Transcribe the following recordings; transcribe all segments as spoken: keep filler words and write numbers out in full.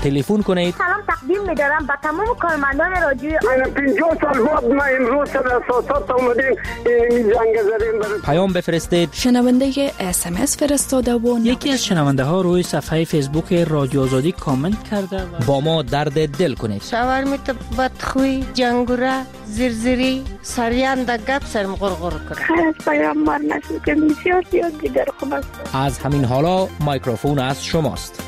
تلفن کنید. سلام تقدیم می‌دارم به تمام کارمندان رادیو. من پنجاه سال بعد ما امروز در اساسات اومدیم این جنگ زدیم. پیام بفرستید. شنونده اس ام اس فرستاده و یکی از شنونده ها روی صفحه فیسبوک رادیو آزادی کامنت کرده و با ما درد دل کنید. شاور می تو بدخوی جنگوره زرزری سریان دا گپ سرم غرغر کنه. خیر از پیامبر نشد که بسیار زیاد دیگر خوب است. از همین حالا میکروفون از شماست.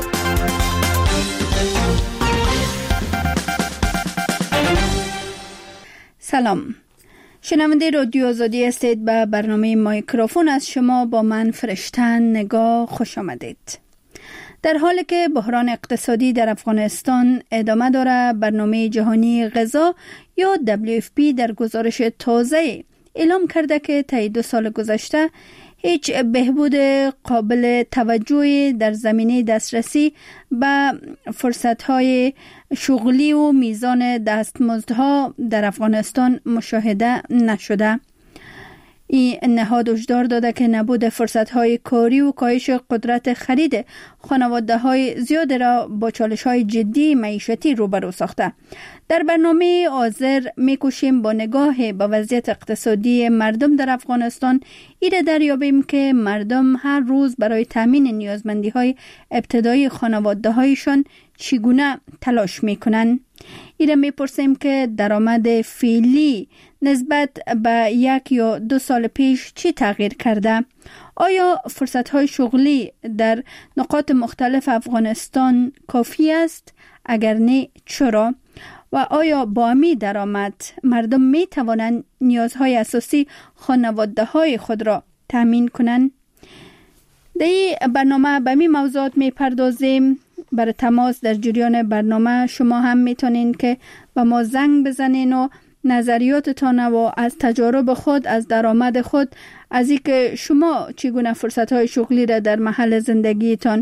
سلام، شنونده رادیو آزادی هستید. به برنامه میکروفون از شما با من فرشتن نگاه خوش آمدید. در حالی که بحران اقتصادی در افغانستان ادامه داره، برنامه جهانی غذا یا دبلیو اف پی در گزارش تازه اعلام کرده که طی دو سال گذشته هیچ بهبود قابل توجهی در زمینه دسترسی به فرصت‌های شغلی و میزان دستمزدها در افغانستان مشاهده نشده. این نهاد هشدار داده که نبود فرصت‌های کاری و کاهش قدرت خرید خانواده‌های زیاد را با چالش‌های جدی معیشتی روبرو ساخته. در برنامه حاضر می‌کوشیم با نگاه به وضعیت اقتصادی مردم در افغانستان ایره دریابیم که مردم هر روز برای تامین نیازمندی‌های ابتدایی خانواده‌هایشان چگونه تلاش می‌کنند. ایره می‌پرسیم که درآمد فعلی نسبت به یک یا دو سال پیش چی تغییر کرده؟ آیا فرصت‌های شغلی در نقاط مختلف افغانستان کافی است؟ اگر نه چرا؟ و آیا با می درآمد مردم می توانند نیازهای اساسی خانواده‌های خود را تامین کنند؟ در این برنامه به می موضوعات می پردازیم. برای تماس در جریان برنامه شما هم می تونین که به ما زنگ بزنین و نظریاتتان و از تجارب خود، از درآمد خود، از اینکه شما چگونه فرصت‌های شغلی را در محل زندگیتان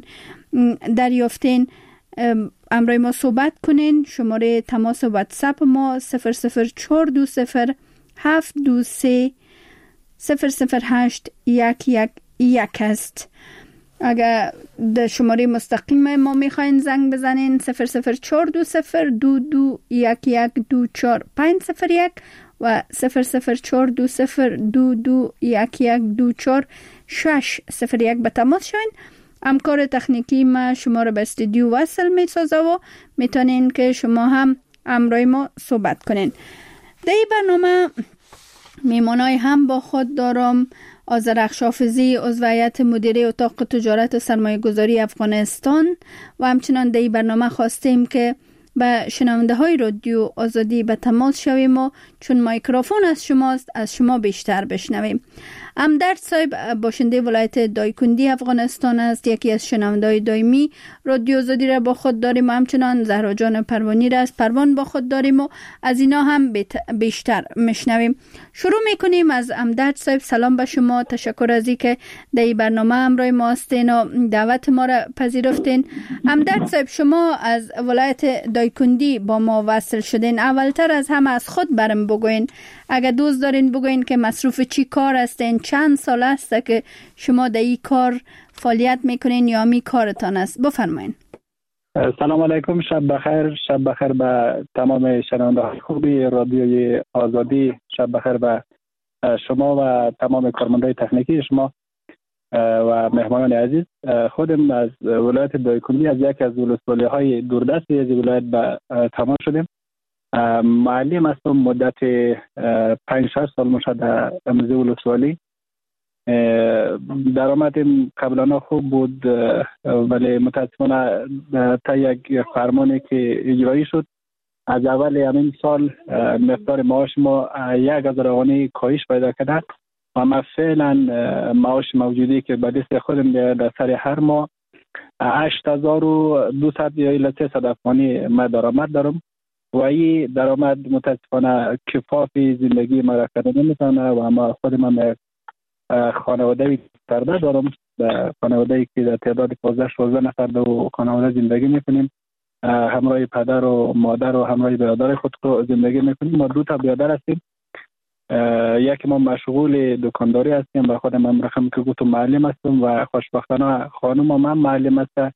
دریافتین امروی ما صحبت کنین. شماره تماس واتساپ ما صفر صفر چهار دو صفر هفت دو سه صفر صفر هشت یک یک یک است. اگر در شماره مستقیم ما میخواین زنگ بزنین صفر صفر چهار دو صفر دو دو یک یک دو چهار پنج صفر یک و صفر صفر چهار دو صفر دو دو یک یک دو چهار شش صفر یک به تماس شوین. همکار تکنیکی ما شما را به استودیو وصل می سازه و میتونین که شما هم همراه ما صحبت کنین. در این برنامه میمانای هم با خود دارم. آذرخش حافظی، عضو هیئت مدیره اتاق تجارت و سرمایه گذاری افغانستان، و همچنان در این برنامه خواستیم که به شنونده های رادیو آزادی به تماس شویم و چون میکروفون از شماست از شما بیشتر بشنویم. امدرد صاحب باشنده ولایت دایکندی افغانستان است، یکی از شنونده های دائمی رادیو آزادی را با خود داریم و همچنان زهرا جان پروانی را از پروان با خود داریم و از اینا هم بیشتر مشنویم. شروع میکنیم از امدرد صاحب. سلام به شما، تشکر از اینکه در این برنامه همراه ما هستین و دعوت ما را پذیرفتین. امدرد صاحب، شما از ولایت دایکندی با ما وصل شدین. اولتر از همه از خود برم بگوین، اگر دوست دارین بگوین که مصروف چی کار هستین، چند سال است که شما در این کار فعالیت میکنین یا می کارتان است؟ بفرمایین. سلام علیکم، شب بخیر. شب بخیر به تمام شنونده های خوبی رادیوی آزادی. شب بخیر به شما و تمام کارمندای تکنیکی شما و مهمانان عزیز. خودم از ولایت دایکندی، از یک از ولسوالی های دوردست از ولایت به تمام شدیم. معلم هستم، مدت پنج شش سال مشد امروزی ولسوالی. درآمدم قبلا خوب بود ولی متاسفانه تا یک فرمانی که اجرایی شد از اول همین سال مقدار معاش ما یک هزار افغانی کاهش پیدا کرده و ما فعلا معاش موجودی که به دست خودم در سر هر ماه هشت هزار و دویست یا سیصد افغانی ما درآمد دارم و این درآمد متاسفانه کفاف زندگی ما را کرده نمیتونه و ما خودم هم خانواده پرده دارم. خانواده که در تعداد پانزده شانزده نفر دو خانواده زندگی میکنیم. همراه پدر و مادر و همراه برادر خود زندگی میکنیم. ما دو تا برادر هستیم. یکی ما مشغول دکانداری هستیم و خودم هم رقم که گفتم معلم هستم و خوشبختانه خانم هم معلم است.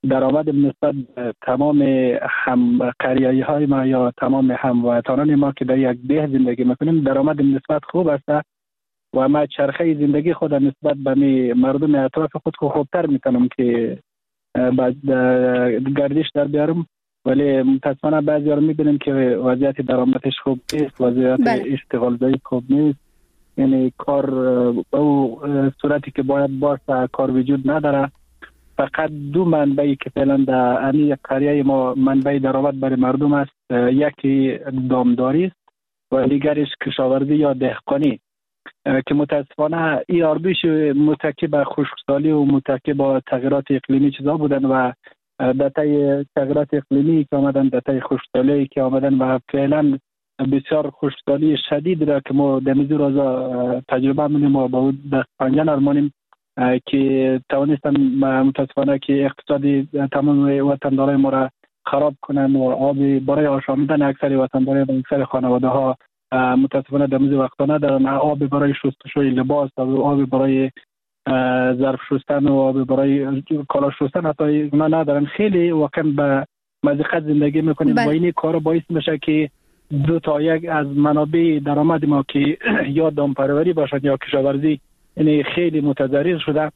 درآمد نسبت تمام هم قریایی های ما یا تمام هموطنان ما که در یک ده زندگی میکنیم درآمد نسبت خوب است و ما چرخه زندگی خود نسبت به مردم اطراف خود خوبتر میتونم که بعد گردش در بیارم، ولی متاسفانه بعضی ها رو میبینیم که وضعیت درآمدش خوب نیست، وضعیت اشتغال زایی خوب نیست، یعنی کار به او صورتی که باید باشه کار وجود نداره. فقط دو منبعی که فعلا در امی قریه ما منبع درآمد برای مردم است، یکی دامداری است و دیگرش کشاورزی یا دهقانی که متاسفانه این آربیش متکی به خشکسالی و متکی به تغییرات اقلیمی چیزا بودن و در طی تغییرات اقلیمی که آمدن در طی خشکسالی که آمدن و فعلا بسیار خشکسالی شدید را که ما در میزور روزا تجربه منیم و با او دست پنجه نرمانیم که توانستن متاسفانه که اقتصادی تمام وطندارای ما را خراب کنن و آب برای آشامیدن اکثر وطندارای و اکثر خانواده ها متاسفانه در میزور وقتا ندارن، آب برای شستشوی لباس و آب برای ظرف شستن و آب برای کالا شستن حتی اونا ندارن. خیلی واقعا به مضیقت زندگی میکنیم و این کار باعث میشه که دو تا یک از منابع درآمد ما که یا دامپروری باشد یا کشاورزی یعنی خیلی متضرر شده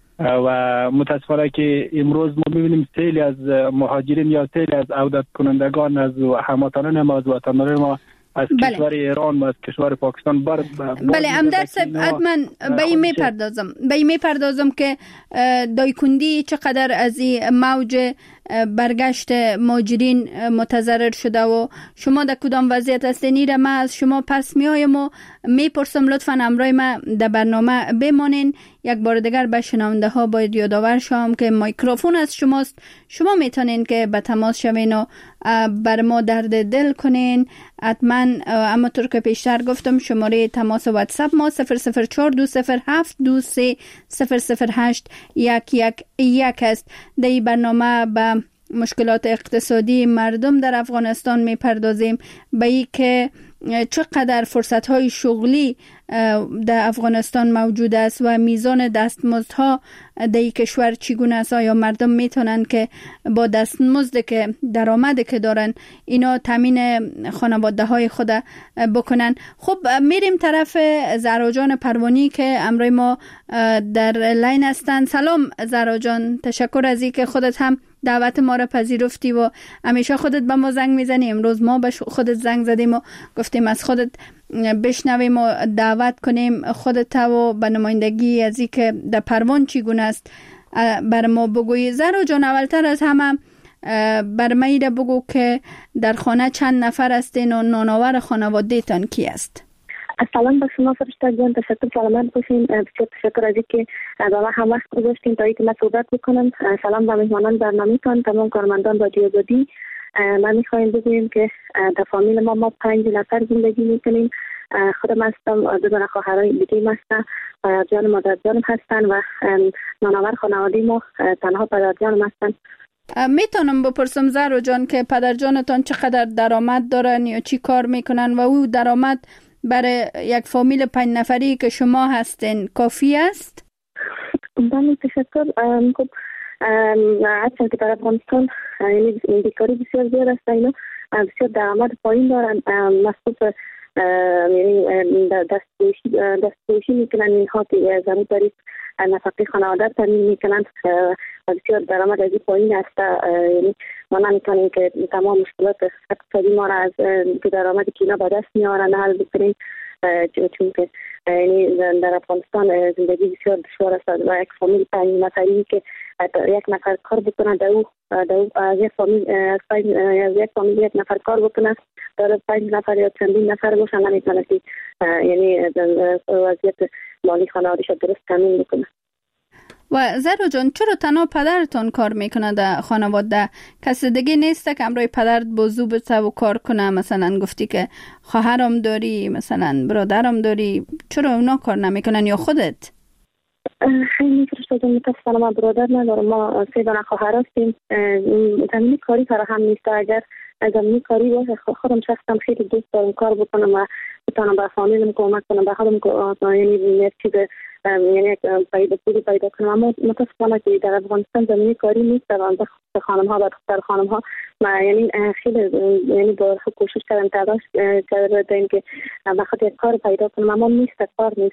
و متاسفانه که امروز ما میبینیم سیلی از مهاجرین یا سیلی از عودت کنندگان از هموطنان ما از وطنان ما از بله. کشور ایران و از کشور پاکستان بر بله امداد صاحب حتما به این میپردازم به این میپردازم که دایکندی چقدر از این موج برگشت مهاجرین متضرر شده و شما در کدام وضعیت هستین این را ما از شما پس میایم و میپرسم لطفا امرای ما در برنامه بمانین. یک بار دیگر به شنونده ها باید یادآور شوم که میکروفون از شماست، شما میتونین که به تماس شوین و بر ما درد دل کنین. حتما اما طور که پیشتر گفتم شماره تماس واتساپ ما صفر صفر چهار دو صفر هفت دو سه صفر صفر هشت یک یک یک است. در این برنامه به مشکلات اقتصادی مردم در افغانستان میپردازیم، به این که چقدر فرصت‌های شغلی در افغانستان موجود است و میزان دستمزدها در این کشور چگونه است. آیا مردم میتونن که با دستمزد که درآمدی که دارن اینا تامین خانواده های خود بکنن؟ خب میریم طرف زهرا جان پروانی که امروز ما در لاین هستن. سلام زهرا جان، تشکر از اینکه خودت هم دعوت ما را پذیرفتی و همیشه خودت به ما زنگ میزنی. امروز ما به خودت زنگ زدیم و گفتیم از خودت بشنویم و دعوت کنیم خودت و به نمایندگی از این که در پروان چگونه است بر ما بگوی. زهرا جان اولتر از همه بر ما ایره بگو که در خانه چند نفر هستین و نانآور خانواده تان کی است؟ سلام به شما فرشته جان، تشکر سلامت باشین. بسیار تشکر از اینکه با ما هم وقت گذاشتین تا اینکه من صحبت بکنم. سلام به مهمانان برنامه‌تان، تمام کارمندان رادیو آزادی. من میخوایم بگویم که در فامیل ما ما پنج نفر زندگی میکنیم. خودم هستم، دو تا خواهرای دیگه هستن، پدر جان مادر جانم هستن و نانآور خانواده ما تنها پدر جانم هستن. میتونم بپرسم زهرا جان که پدر جانتان چقدر درآمد دارن یا چی کار میکنن و او درآمد برای یک فامیل پنج نفری که شما هستین کافی است؟ بله تشکر. خب اصلا که در افغانستان یعنی بیکاری بسیار زیاد است، اینا بسیار درآمد پایین دارن، مصروف یعنی دستپوشی دستپوشی میکنن اینها که ضرور دارید نفقه خانواده تامین میکنن و بسیار درآمد از این پایین است. یعنی ما نمیتونیم که تمام مشکلات اقتصادی ما را از درآمدی که اینا به دست میارن حل بکنیم، چون که یعنی در افغانستان زندگی بسیار دشوار است و یک فامیل پنج نفری که یک نفر کار بکنه در او از یک فامیل از یک فامیل یک نفر کار بکنه در پنج نفر یا چندین نفر باشن نمیتونه که یعنی وضعیت مالی خانواده‌اش درست تامین بکنه. و زهرا جان چرا تنها پدرتان کار میکنه در خانواده؟ کسی دیگه نیست که امروی پدرت بازو بسه و کار کنه؟ مثلا گفتی که خواهرم داری، مثلا برادرم داری، چرا اونا کار نمیکنن یا خودت؟ خیلی فرشته جان متاسفانه ما برادر ندارم، ما سه دانه خواهر هستیم. زمینی کاری فراهم نیست. اگر زمینی کاری باشه خودم شخصا خیلی دوست دارم کار بکنم و بتونم به فامیلم کمک کنم، به خودم یعنی چیز یعنی پیدا پولی پیدا کنم. اما متاسفانه که در افغانستان زمینه کاری نیست و خانم ها و دختر خانم ها یعنی خیلی یعنی با کوشش کردن تلاش کردن که بخاطر یک کار پیدا کنم، اما نیست، کار نیست.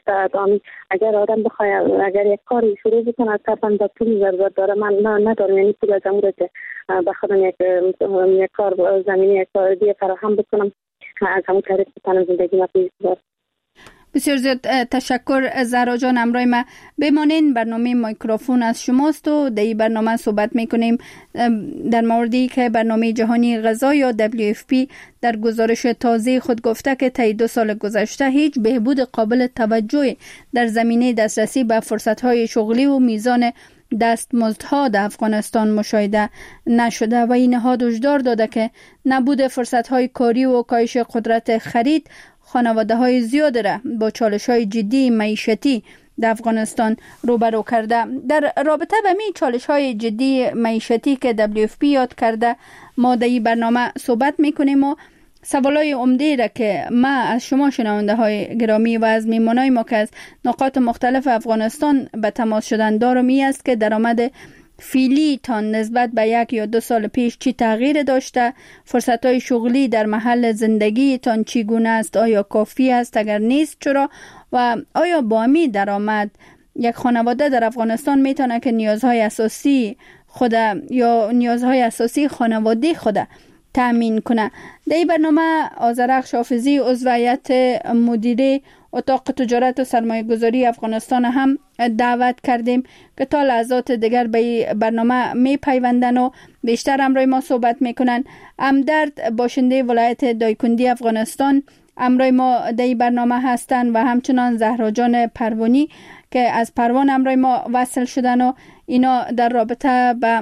اگر آدم بخواد اگر یک کاری شروع بکنه طبعا با پول ضرورت داره. من ندارم یعنی پول از امور که بخوام یک یک کار زمینه یک کار دیگه فراهم بکنم از همون طریق بتونم زندگی ما پیش ببرم. بسیار زیاد تشکر زهرا جان. همراه ما بمانین. برنامه مایکروفون از شماست و در این برنامه صحبت میکنیم در موردی که برنامه جهانی غذا یا دبلیو اف پی در گزارش تازه خود گفته که طی دو سال گذشته هیچ بهبود قابل توجه در زمینه دسترسی به فرصت‌های شغلی و میزان دستمزدها در افغانستان مشاهده نشده و این نهاد هشدار داده که نبود فرصت‌های کاری و کاهش قدرت خرید خانواده های زیاد را با چالش های جدی معیشتی در افغانستان روبرو کرده. در رابطه با می چالش های جدی معیشتی که دبلیو اف پی یاد کرده ما در این برنامه صحبت میکنیم و سوالای عمده را که ما از شما شنونده های گرامی و از میمانای ما که از نقاط مختلف افغانستان به تماس شدن دارم این است که درآمد فعلی تان نسبت به یک یا دو سال پیش چی تغییر داشته؟ فرصت‌های شغلی در محل زندگی تان چگونه است؟ آیا کافی است؟ اگر نیست چرا؟ و آیا با همین درآمد یک خانواده در افغانستان میتونه که نیازهای اساسی خود یا نیازهای اساسی خانواده خود تامین کنه؟ در این برنامه آذرخش حافظی عضو هیئت مدیره اتاق تجارت و سرمایه گذاری افغانستان هم دعوت کردیم که تا لحظات دیگر به برنامه می پیوندن و بیشتر همراه ما صحبت میکنن. امدرد باشنده ولایت دایکندی افغانستان همراه ما در این برنامه هستن و همچنان زهرا جان پروانی که از پروان همراه ما وصل شدن و اینا در رابطه به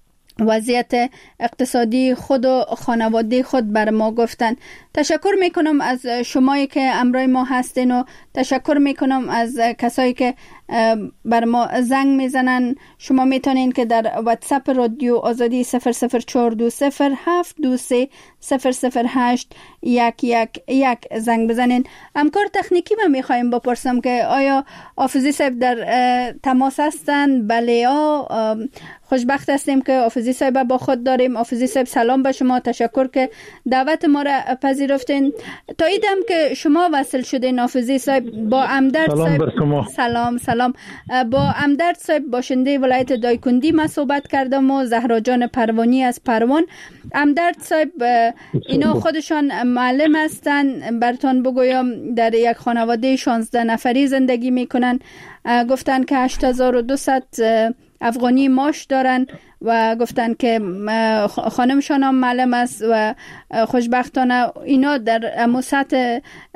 وضعیت اقتصادی خود و خانواده خود بر ما گفتن. تشکر میکنم از شمایی که همراه ما هستین و تشکر میکنم از کسایی که بر ما زنگ میزنن. شما میتونین که در واتساپ رادیو آزادی صفر صفر چهار دو صفر هفت دو سه صفر صفر هشت یک یک یک زنگ بزنین. همکار تکنیکی من میخوایم بپرسم که آیا حافظی صاحب در تماس هستن؟ بله، ها خوشبخت هستیم که حافظی صاحب با خود داریم. حافظی صاحب سلام به شما، تشکر که دعوت ما را پذیرفتین. تاییدم که شما وصل شدین حافظی صاحب. با امدرد صاحب سلام سلام با امدرد صاحب باشنده ولایت دایکندی ما صحبت کردم و زهرا جان پروانی از پروان. امدرد صاحب اینا خودشان معلم هستن. براتون بگویم در یک خانواده شانزده نفری زندگی میکنن. گفتن که هشت هزار و دویست افغانی معاش دارن و گفتن که خانمشان هم معلم است و خوشبختانه اینا در مسطح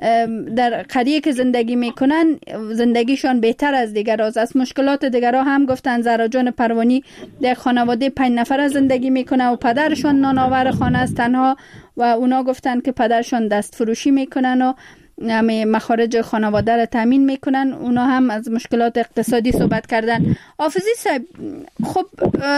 در قریه که زندگی میکنن زندگیشان بهتر از دیگر است. مشکلات دیگر هم گفتن. زهرا جان پروانی در خانواده پنج نفر زندگی میکنه و پدرشان نانآور خانه است تنها و اونا گفتن که پدرشان دست فروشی میکنن و همه مخارج خانواده را تامین میکنن. اونا هم از مشکلات اقتصادی صحبت کردن. حافظی صاحب، خب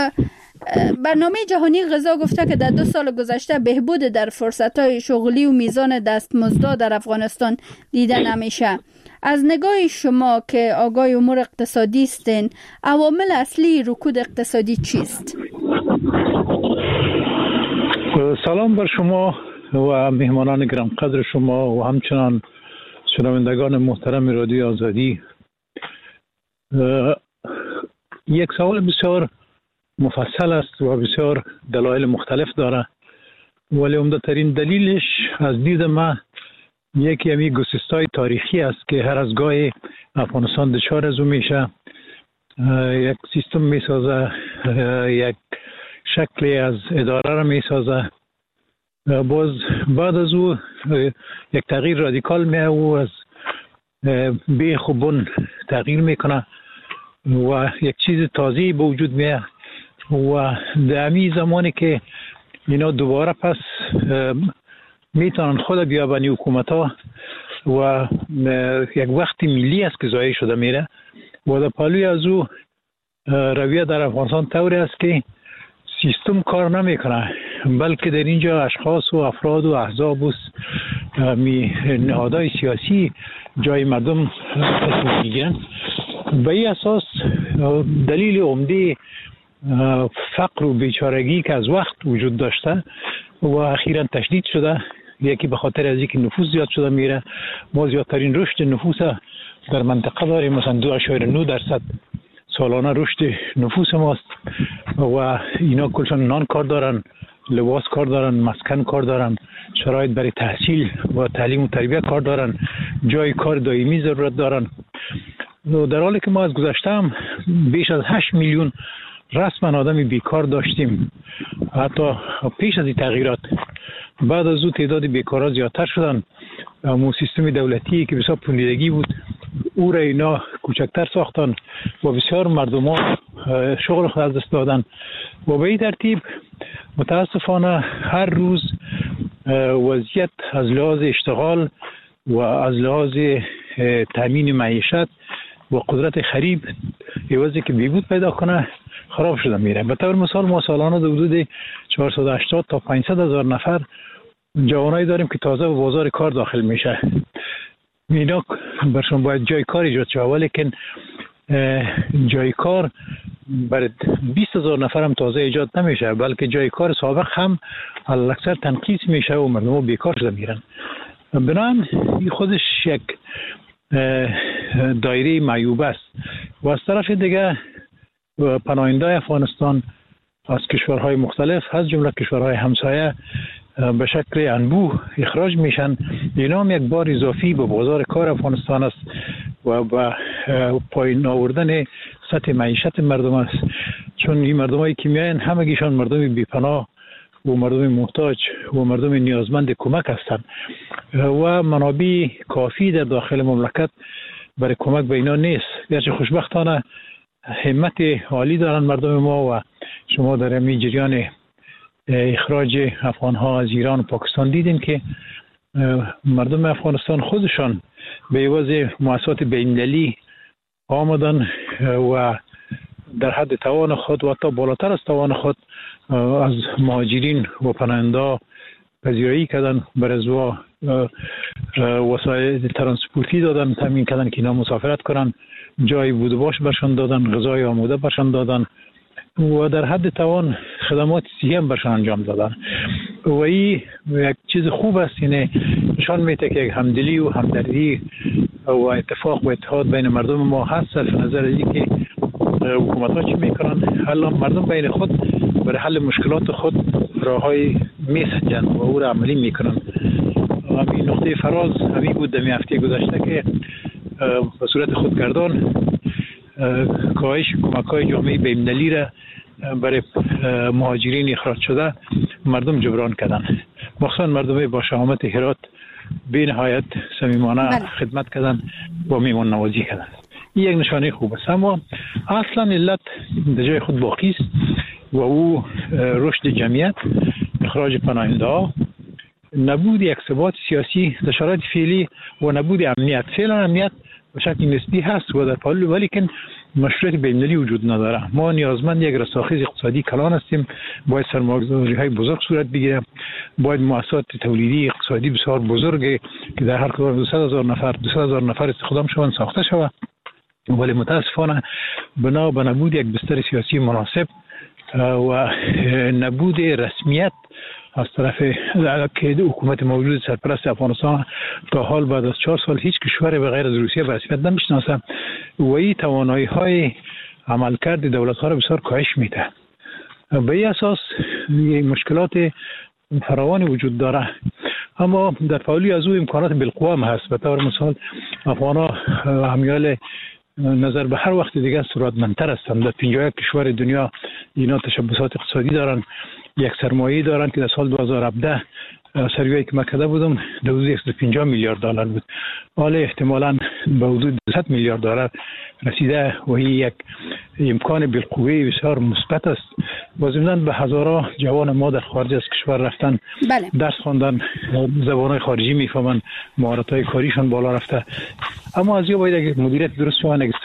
برنامه جهانی غذا گفته که در دو سال گذشته بهبود در فرصت‌های شغلی و میزان دستمزدها در افغانستان دیده نمیشه. از نگاه شما که آگاه امور اقتصادی هستین، عوامل اصلی رکود اقتصادی چیست؟ سلام بر شما و مهمانان گرم قدر شما و همچنان شنوندگان محترم رادیو آزادی. یک سوال بسیار مفصل است و بسیار دلایل مختلف داره، ولی عمده ترین دلیلش از دید من یکی همی گسستای تاریخی است که هر از گاهی افغانستان دچار از اون میشه. یک سیستم میسازه، یک شکلی از اداره را میسازه، باز بعد از او یک تغییر رادیکال میه و از بیخ و بن تغییر میکنه و یک چیز تازه‌ای به وجود میه و در همی زمانی که اینا دوباره پس میتونن خود بیابانی حکومت ها و یک وقتی ملی است که ضایع شده میره و در پالوی از او رویه در افغانستان طوری است که سیستم کار نمیکنه، بلکه در اینجا اشخاص و افراد و احزاب و نهادهای سیاسی جای مردم تصمیم میگیرن به این اساس دلیل عمده فقر و بیچارگی که از وقت وجود داشته و اخیراً تشدید شده، یکی به خاطر از اینکه نفوس زیاد شده میره. ما زیادترین رشد نفوس در منطقه داریم، مثلا دو اشاره نه درصد سالانه رشد نفوس ماست و اینا کلشان نان کار دارن، لباس کار دارن، مسکن کار دارن، شرایط برای تحصیل و تعلیم و تربیت کار دارن، جای کار دائمی ضرورت دارن. در حالی که ما از گذشته بیش از هشت میلیون رسما آدمی بیکار داشتیم، حتی پیش از این تغییرات بعد از او تعداد بیکارا زیادتر شدن. اما سیستم دولتی که بسیار پولیدگی بود او را اینا کوچکتر ساختن و بسیار مردم ها شغل خود از دست دادن و به این ترتیب متاسفانه هر روز وضعیت از لحاظ اشتغال و از لحاظ تامین معیشت و قدرت خرید عوضی که بیبود پیدا کنه خراب شده میره. به طور مثال ما سالانه در حدود چهارصد و هشتاد تا پانصد هزار نفر جوانایی داریم که تازه به بازار کار داخل میشه. اینا برشون باید جای کار ایجاد شود، ولیکن جای کار برای بیست هزار نفر هم تازه ایجاد نمیشه، بلکه جای کار سابق هم اکثر تنقیص میشه و مردم بیکار شده میرن. بنابراین این خودش یک دایره معیوب است و از طرف دیگه پناهندگان افغانستان از کشورهای مختلف از جمله کشورهای همسایه به شکل انبوه اخراج میشن. اینا هم یک بار اضافی به بازار کار افغانستان است و به پایین آوردن سطح معیشت مردم است، چون این مردمایی که میاین همگیشان مردم بی‌پناه و مردم محتاج و مردم نیازمند کمک هستند و منابع کافی در داخل مملکت برای کمک به اینا نیست. گرچه خوشبختانه همت عالی دارن مردم ما و شما در همین جریان اخراج افغان ها از ایران و پاکستان دیدین که مردم افغانستان خودشان به عوض مؤسسات بین‌المللی آمدن و در حد توان خود و حتی بالاتر از توان خود از مهاجرین و پناهنده پذیرایی کردن، بر از وسایل ترانسپورتی دادن، تامین کردن که اینا مسافرت کنن، جای بود و باش برشان دادن، غذای آماده برشان دادن و در حد توان خدمات صحی هم برشان انجام دادن و این یک چیز خوب است. یعنی نشان میده که یک همدلی و همدردی و اتفاق و اتحاد بین مردم ما هست، صرف نظر از اینکه حکومت ها چی میکنن. حالا مردم بین خود برای حل مشکلات خود راههای میسنجن و او را عملی میکنن. همین نقطه فراز همین بود در هفته گذشته که به صورت خودگردان کاهش کمک‌های جامعه بین‌المللی را برای مهاجرین اخراج شده مردم جبران کردن. مخصوصا مردم با شهامت هرات به نهایت صمیمانه خدمت کردن و میهمان نوازی کردن. این یک نشانه خوب است، اما اصلا علت در جای خود باقی است و او رشد جمعیت، اخراج پناهنده‌ها، نبود یک ثبات سیاسی در شرایط فعلی و نبود امنیت. فعلا امنیت به شکل نسبی هست و در پال، ولیکن مشروعیت بین‌المللی وجود نداره. ما نیازمند یک رساخیز اقتصادی کلان هستیم، باید سرمایه‌گذاری‌های بزرگ صورت بگیره، باید مؤسسات تولیدی اقتصادی بسیار بزرگ که در هر کدام دویست هزار نفر دویست هزار نفر استخدام شوند ساخته شود، ولی متاسفانه بنا به نبود یک بستر سیاسی مناسب و نبود رسمیت از طرف که حکومت موجود سرپرست افغانستان تا حال بعد از چهار سال هیچ کشور به غیر از روسیه به رسمیت نمیشناسه و این توانایی های عملکرد دولت ها را بسیار کاهش میده. به این اساس مشکلات فراوانی وجود داره، اما در پاولی از او امکانات بالقوه هم هست. به طور مثال افغان ها همیال نظر به هر وقت دیگه ثروتمندتر هستند. در پنجاه و یک کشور دنیا اینا تشبثات اقتصادی دارن، یک سرمایه دارن که در سال دو هزار و هفده سروی که مکده بودم در حدود صد و پنجاه میلیارد دلار بود، حالا احتمالاً به حدود دویست میلیارد دلار رسیده و این یک امکان بالقوه بسیار مثبت است. با ضمن به هزارها جوان ما در خارج از کشور رفتن، بله. درس خواندن، زبان‌های خارجی میفهمن، مهارت‌های کاریشون بالا رفته. اما از یا باید یک مدیریت درست و یک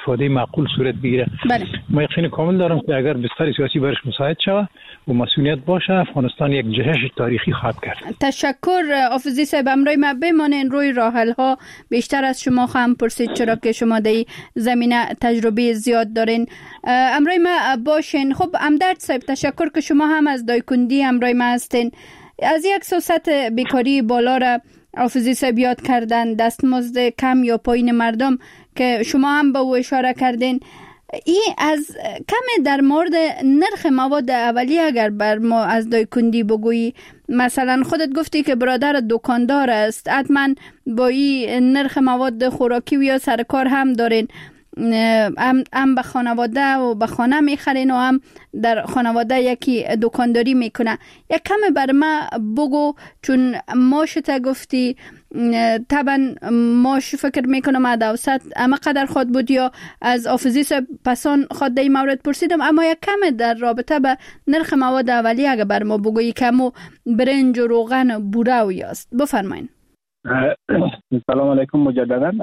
استفاده معقول صورت بگیره. بله. ما یقین کامل دارم که اگر بستر سیاسی برش مساعد شود و مسئولیت باشه، افغانستان یک جهش تاریخی خواهد کرد. تشکر آفزی صاحب. امروی ما بمانین روی راحل ها بیشتر از شما خواهم پرسید، چرا که شما در زمینه تجربه زیاد دارین. امروی ما باشین. خب امدرد صاحب، تشکر که شما هم از دایکندی امروی ما هستین. از یک سوست بیکاری بالا را آفزی صاحب یاد کردن، دستمزد کم یا پایین مردم که شما هم به او اشاره کردین. این از کم در مورد نرخ مواد اولیه اگر بر ما از دایکندی بگویی، مثلا خودت گفتی که برادر دکاندار است، حتما با این نرخ مواد خوراکی و یا سرکار هم دارین، هم, هم به خانواده و به خانه میخرین و هم در خانواده یکی دکانداری میکنه. یک کم بر ما بگو، چون ماشتا گفتی طبعا ماش فکر میکنم از اوسط اما قدر خود بود یا از آفزی صاحب پسان خود در این مورد پرسیدم، اما یک کم در رابطه به نرخ مواد اولیه اگر بر ما بگویی، کمو برنج و روغن بوره و یاست. بفرمایین. سلام علیکم مجددا.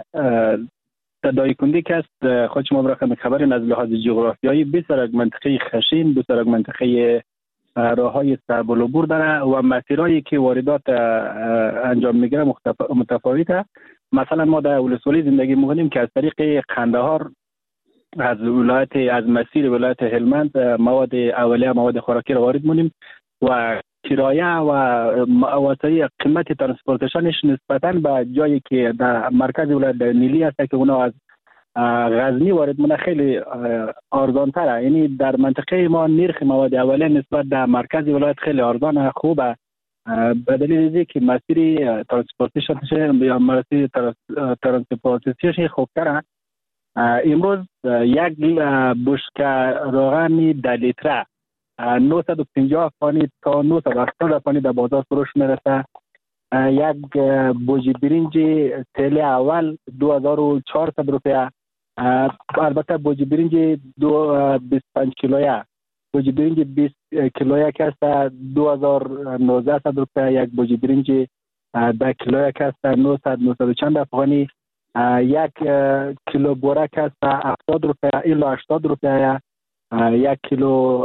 دایکندی که است خود شما برای خبر از لحاظ جغرافیایی بسیار از منطقه خشین، بسیار از منطقه راههای صعب العبور داره و مسیرهایی که واردات انجام میگیره متفاوته. مثلا ما در ولسوالی زندگی میکنیم که از طریق قندهار از ولایت از مسیر ولایت هلمند مواد اولیه مواد خوراکی را وارد مونیم و کرایه و واسه قیمت ترانسپورتیشنش نسبتاً به جایی که در مرکز ولایت نیلی هست که اونا از غزنی وارد مونه خیلی ارزان تره. یعنی در منطقه ما نرخ مواد اولیه نسبت در مرکز ولایت خیلی ارزان خوبه، به دلیل اینکه مسیر ترانسپورتیشنش یا مسیر ترانسپورتیشنش خوبتره. امروز یک بشکه روغن ده لیتره نهصد و پنجاه افغانی تا نهصد و هفتاد افغانی در بازار فروش میرسه. یک بوجی برنج تیل اول دو هزار و چهارصد روپیه، البته بوجی برنج دو بیست و پنج کیلویه، بوجی برنج بیست کیلویه که است دو هزار و نوزده روپیه، یک بوجی برنج ده کیلویه که است نهصد نهصد و چند افغانی، یک کیلو بوره که است هفتاد روپیه الی هشتاد روپیه، یک کیلو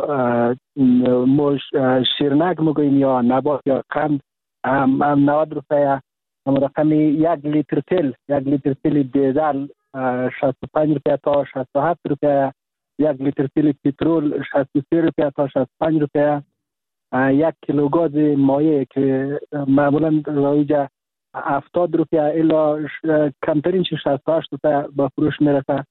موش شیرنگ مگویم یا نبات یا قند نود روپیه. رقمی یک لیتر تیل یک لیتر تیل دیزل شصت و پنج روپیه تا شصت و هفت روپیه، یک لیتر تیل پترول شصت و سه روپیه تا شصت و پنج روپیه، یک کیلو گاز مایع که معمولا رایج هفتاد روپیه الی کمترین شصت و هشت روپیه به فروش میرسه.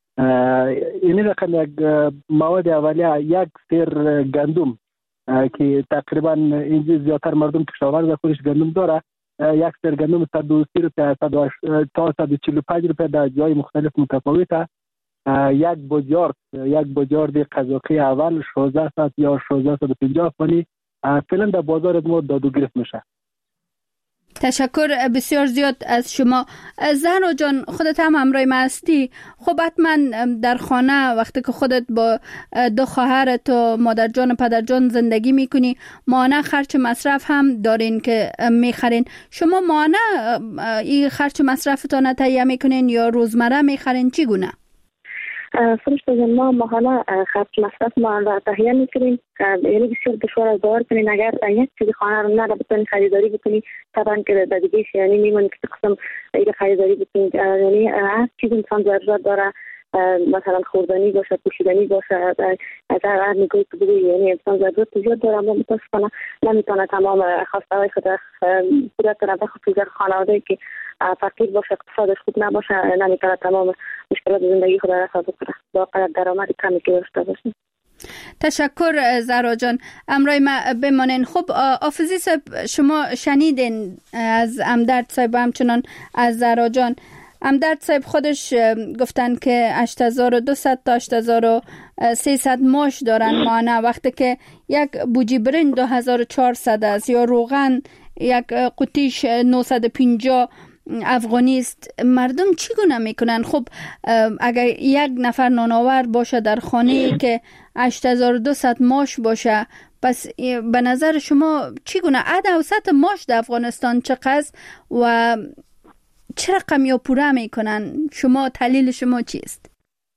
این رقم یک مواد اولیه، یک سیر گندم که تقریبا اینجا زیادتر مردم کشاورز خودش گندم داره، یک سیر گندم صد و سی روپیه تا صد و چهل و پنج روپیه در جای مختلف متفاوته. یک بوجارد یک بوجارد قزاقی اول شانزده صد یا شانزده صد و پنجاه افغانی فعلا در بازار ما داد و گرفت میشه. تشکر بسیار زیاد از شما. زهرا جان، خودت هم همراه ما هستی. خب حتما در خانه وقتی که خودت با دو خواهرت و مادر جان و پدر جان زندگی میکنی، مانع خرچ مصرف هم دارین که میخرین. شما مانع این خرچ مصرفتان تهیه میکنین یا روزمره میخرین؟ چی گونه؟ فرشته جان، ما ماهانه خرچ مصرف ما را تهیه میکنیم. یعنی بسیار دشوار از باور کنین اگر یک چیز خانه رو نه بتونی خریداری بکنی، طبعا که در دیگه یعنی میمونی که قسم این خریداری بکنی. یعنی هر چیز انسان ضرورت داره، مثلا خوردنی باشه، پوشیدنی باشه، اگر هر نگاهی که بگویی یعنی انسان ضرورت زیاد داره، اما متاسفانه نمیتونه تمام خواسته های خود پورا کنه. بخصوص خانواده که فقیر باشه، اقتصادش خوب نباشه، نمیتونه تمام مشکلات زندگی خود را رفع بکنه با قدر درآمد کمی که داشته باشه. تشکر زهرا جان، امرای ما بمانین. خب آفزی صاحب، شما شنیدین از امدرد صاحب همچنان از زهرا جان. امدرد صاحب خودش گفتن که هشت هزار و دویست تا هشت هزار و سیصد ماش دارن مانع، وقتی که یک بوجی برنج دو هزار و چهارصد است یا روغن یک قوطیش نهصد و پنجاه افغانی است. مردم چیگونه میکنن؟ خب اگر یک نفر نانآور باشه در خانه که هشت هزار و دویست ماش باشه، پس به نظر شما چیگونه عد اوسط ماش در افغانستان چقدر و چه رقم یا پوره میکنن؟ شما تحلیل شما چیست؟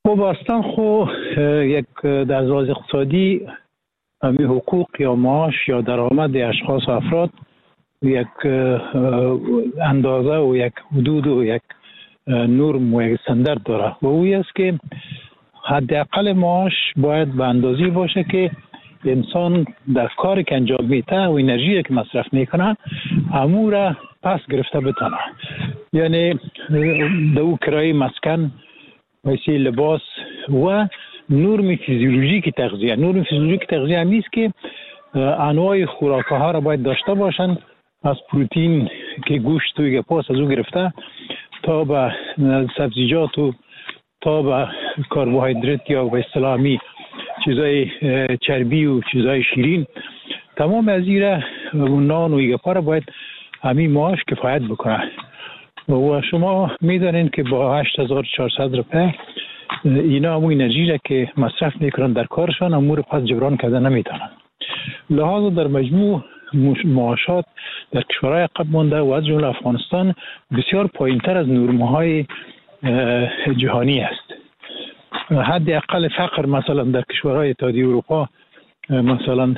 وابستن خو یک در لحاظ اقتصادی امی حقوق یا معاش یا درآمد اشخاص و افراد یک اندازه و یک حدود و یک نرم و یک استاندارد داره و اوی است که حداقل معاش باید به اندازی باشه که انسان در کاری که انجام میده و انرژی که مصرف میکنه همو را پس گرفته بتونه. یعنی دو کرایه مسکن، ویسی لباس و نرم فیزیولوژیک تغذیه. نرم فیزیولوژیک تغذیه همیست که انواع خوراک ها را باید داشته باشند، از پروتئین که گوشت و گپاس از او گرفته تا به سبزیجات و تا به کربوهیدرات یا به اصطلاح می چیزای چربی و چیزای شیرین، تمام از ایره و نان و گپا را باید همین معاش کفایت بکنه. و شما میدانید که با هشت هزار و چهارصد روپیه اینا همون انرژی را که مصرف میکنن در کارشان امور پس جبران کرده نمیتونن. لحاظ در مجموع معاشات در کشورهای عقب مانده و از جمله افغانستان بسیار پایینتر از نرم‌های جهانی است. حداقل فقر مثلا در کشورهای اتحادیه اروپا مثلا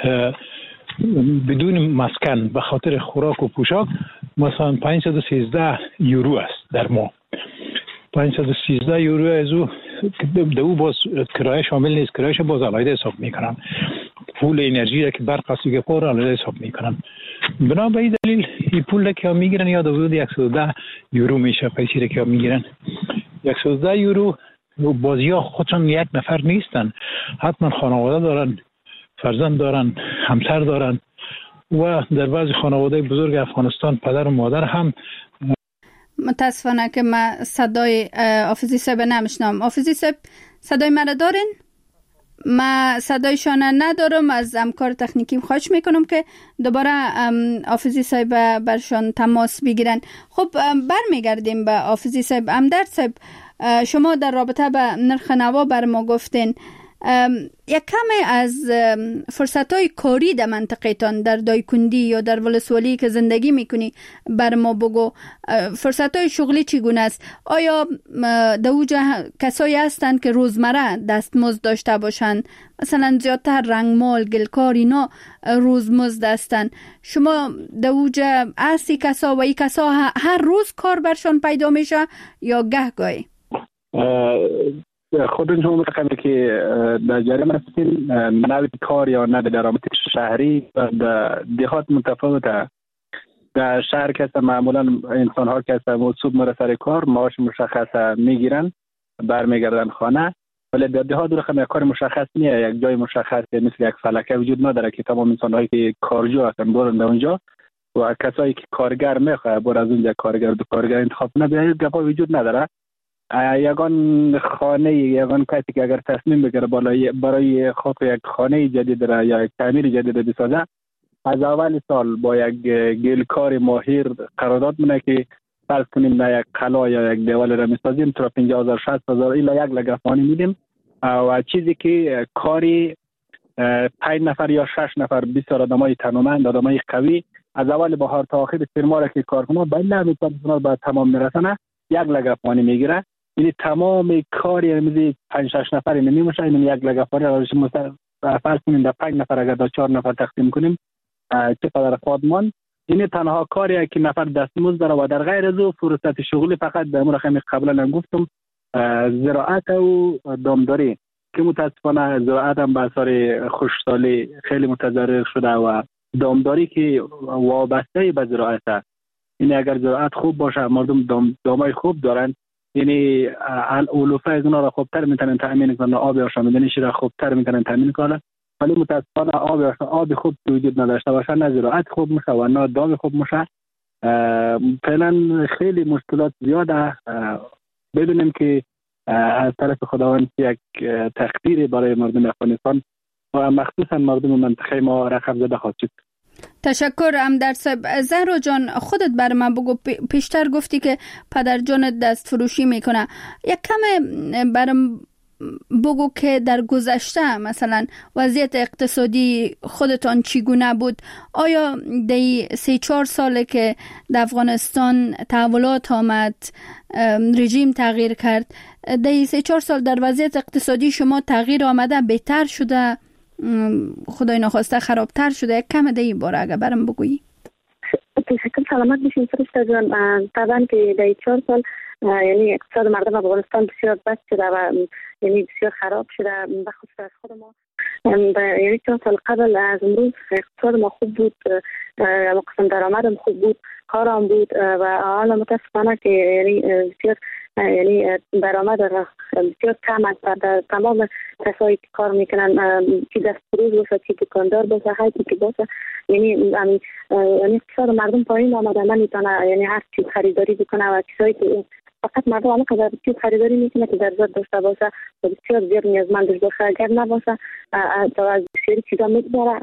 بدون مسکن به خاطر خوراک و پوشاک مثلا پانصد و سیزده یورو است در ماه. پانصد و سیزده یورو از او دو باز کرایه شامل نیست، کرایهش باز علاوه حساب میکنم، پول انرژی را که برق است که پر علاوه حساب میکنم. بنا به این دلیل این پول را که میگیرن یا حدود صد و ده یورو میشه پیسی را که میگیرن. صد و ده یورو بازیا خودشان یک نفر نیستن، حتما خانواده دارن، فرزند دارن، همسر دارن و در بعضی خانواده بزرگ افغانستان پدر و مادر هم. متاسفانه که من صدای آفیزی صاحب نمیشنم. آفیزی صاحب صدای مرا دارین؟ من صدایشان ندارم. از همکار تکنیکیم خواهش میکنم که دوباره آفیزی صاحب برشان تماس بگیرن. خب برمیگردیم به آفیزی صاحب. امدرد صاحب، شما در رابطه به نرخ نوا بر ما گفتین. یک کمی از فرصت‌های کاری در منطقه‌تان در دایکندی یا در ولسوالی که زندگی میکنی بر ما بگو. فرصت‌های شغلی چگونه است؟ آیا در اوجا کسایی هستند که روزمره دستمزد داشته باشند؟ مثلا زیادتر رنگمال، گلکار اینا روزمزد هستند. شما در اوجا هستی کسا و ای کسا هر روز کار برشان پیدا میشه یا گه گاهی؟ خودتون شما متقبل که در جریان هستین منابع کار یا نه درآمد شهری در دهات متفاوته. در شهر که معمولا انسان ها که صبح میره سر کار معاش مشخص میگیرن برمیگردن خانه، ولی در دهات رقم کار مشخص نیست، یک جای مشخص مثل یک فلکه وجود نداره که تمام انسان هایی که کارجو هستن برن در اونجا و کسایی که کارگر میخواه بر از اونجا کارگر دو کارگر انتخاب کنه گپا وجود نداره. یگان خانه یگان کسی که اگر تصمیم بگیره برای برای خود یک خانه جدید را یا یک تعمیر جدید بسازه، از اول سال با یک گلکار ماهر قرارداد مونه که فرض کنیم در یک قلا یا یک دیوال را میسازیم تا پنجاه هزار شصت هزار الا یک لگه فانی میدیم و چیزی که کاری پنج نفر یا شش نفر بسیار آدمای تنومند، آدمای قوی از اول بهار تا آخر فرما را که کار کنه باید نمی پرسنال با تمام میرسنه یک لگه فانی میگیره. یعنی تمام کاری یعنی پنج شش نفر نمیشه، این یک لگه فانی را فرض کنیم در پنج نفر اگر در چهار نفر تقسیم کنیم چقدر خودمان. این تنها کاری که نفر دستمزد داره و در غیر از او فرصت شغلی فقط به امور خیلی قبلا گفتم زراعت و دامداری که متاسفانه زراعت هم به اثر خشکسالی خیلی متضرر شده و دامداری که وابسته به زراعت است. یعنی اگر زراعت خوب باشه مردم دام دامای خوب دارن، یعنی علوفه از اونا را خوبتر میتونن تامین کنن، آب آشامیدنیش را خوبتر میتونن تامین کنن، ولی متاسفانه آب آب خوب وجود نداشته باشه نه زراعت خوب میشه و نه دام خوب میشه. فعلا خیلی مشکلات زیاده. بدونیم که از طرف خداوند یک تقدیر برای مردم افغانستان و مخصوصا مردم منطقه ما رقم زده خواهد شد. تشکر امدرد صاحب. زهرا جان خودت بر من بگو، پیشتر گفتی که پدر جانت دست فروشی میکنه. یک کم برم بگو که در گذشته مثلا وضعیت اقتصادی خودتان چگونه بود؟ آیا دی سه چهار ساله که در افغانستان تحولات آمد، رژیم تغییر کرد، دی سه چهار سال در وضعیت اقتصادی شما تغییر آمده، بهتر شده، خدای نخواسته خرابتر شده؟ یک کم دی باره اگه برم بگویی. تشکر، سلامت بشین فرشته جان. طبعا که در چهار سال یعنی اقتصاد مردم افغانستان بسیار بد شده و یعنی بسیار خراب شده. بخصوص از خود ما یعنی چهار سال قبل از امروز اقتصاد ما خوب بود، قسم درآمدم خوب بود، کارم بود و حالا متاسفانه که یعنی بسیار یعنی درآمد بسیار کم است در تمام کسایی که کار میکنن، چی دست فروش باشه، چی دکاندار باشه، هر چی که باشه، یعنی یعنی اقتصاد مردم پایین آمده، نمیتونه یعنی هر چیز خریداری بکنه و چیزایی که فقط مردم همه قدر چیز خریداری میکنه که ضرورت داشته باشه و بسیار زیاد نیازمندش باشه. اگر نباشه از بسیاری چیزا میگذاره،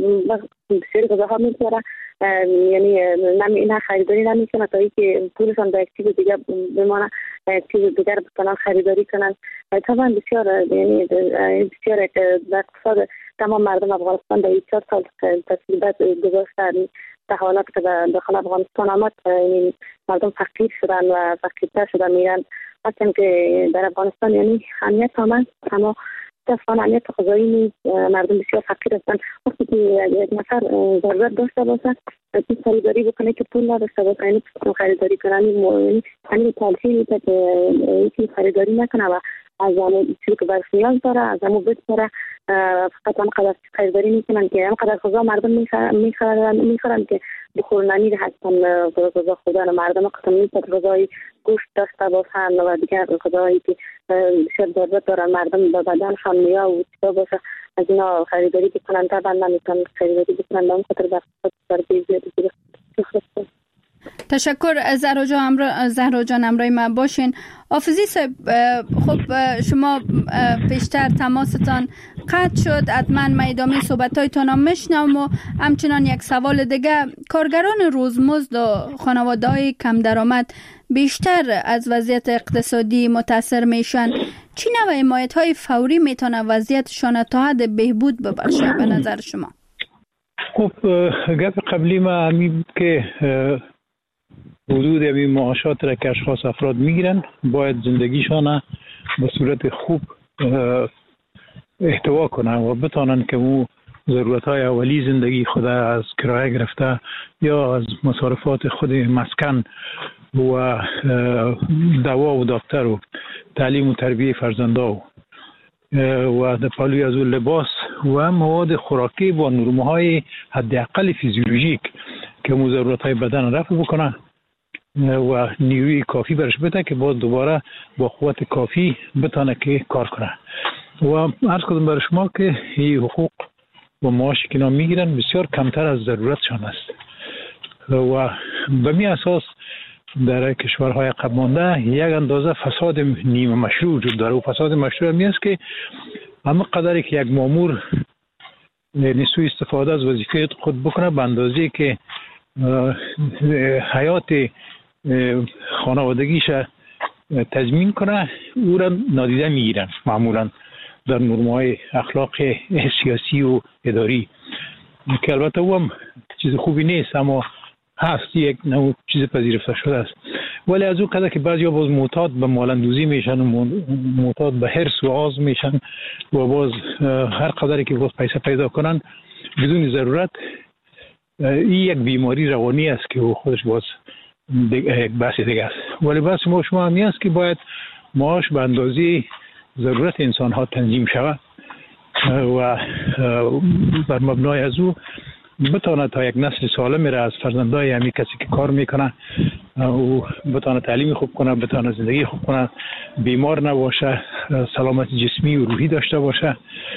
بسیاری غذاها میگذاره، یعنی نه خریداری نمیکنه تا اینکه پولشان به یک چیز دیگه بمانه، یک چیز دیگر بکنن خریداری کنن. طبعا بسیار یعنی بسیار در اقتصاد تمام مردم افغانستان در این چهار سال تسلیبت گذاشته. تحولات که در داخل افغانستان آمد، یعنی مردم فقیر شدن و فقیرتر شدن میرن. مثلا که در افغانستان یعنی امنیت آمد، اما متاسفانه امنیت غذایی نیست، مردم بسیار فقیر هستند. وقتی که یک نفر ضرورت داشته باشه چیز خریداری بکنه که پول نداشته باشه، یعنی خریداری کنه، یعنی همین تلخی میده که یکی خریداری نکنه و از همون چیزی که برش نیاز داره از همون بسپره. فقط هم قدر خریداری میکنن که هم قدر غذا مردم میخورن میخورن که بخورنانی هستن. غذا خودن مردم قسم نیست غذای گوشت داشته باشن و دیگر غذایی که بسیار ضرورت دارن مردم به بدنشان میا و چیزا باشه، از اینا خریداری بکنن. طبعا نمیتونن خریداری بکنن، به اون خاطر در خود زیادی بکنن. تشکر زهرا جان، امرا زهرا جان امرای ما باشین. حافظی صاحب، خب شما پیشتر تماستان قطع شد، حتما ما ادامه صحبتایتان هم میشنوم و همچنان یک سوال دیگه، کارگران روزمزد و خانواده‌های کم درآمد بیشتر از وضعیت اقتصادی متاثر میشن، چی نوع حمایت‌های فوری میتونه وضعیتشان تا حد بهبود ببخشه به نظر شما؟ خب گپ قبلی ما همین بود که حدود همین معاشات را که اشخاص افراد میگیرن باید زندگیشان به صورت خوب احتوا کنن و بتانن که اون ضرورت های اولی زندگی خود از کرایه گرفته یا از مصارفات خود مسکن و دوا و دکتر و تعلیم و تربیه فرزندا و در پالوی از لباس و مواد خوراکی با نرمه های حداقل فیزیولوژیک که اون ضرورت های بدن رفع بکنه و نیروی کافی برش بده که باز دوباره با قوت کافی بتانه که کار کنه. و عرض کردم برای شما که این حقوق و معاشی که اینا میگیرن بسیار کمتر از ضرورتشان است و به می اساس در کشورهای عقب مانده یک اندازه فساد نیمه مشروع وجود داره و فساد مشروع می است که اما قدری که یک مامور نیسوی استفاده از وظیفه خود بکنه به اندازه که حیات خانوادگیش تضمین کنه او را نادیده میگیرن معمولا در نرم‌های اخلاق سیاسی و اداری که البته او هم چیز خوبی نیست اما هست، یک نوع چیز پذیرفته شده است. ولی از اون قدر که بعضی ها باز معتاد به مالندوزی میشن و معتاد به حرص و آز میشن و باز هر قدری که باز پیسه پیدا کنن بدون ضرورت، این یک بیماری روانی است که خودش باز یک بحث دیگه است. ولی بحث ما شما همی است که باید معاش به اندازه ضرورت انسان ها تنظیم شود و بر مبنای از او بتانه تا یک نسل سالم را از فرزندای همی کسی که کار میکنه او بتانه تعلیم خوب کنه، بتانه زندگی خوب کنه، بیمار نباشه، سلامت جسمی و روحی داشته باشه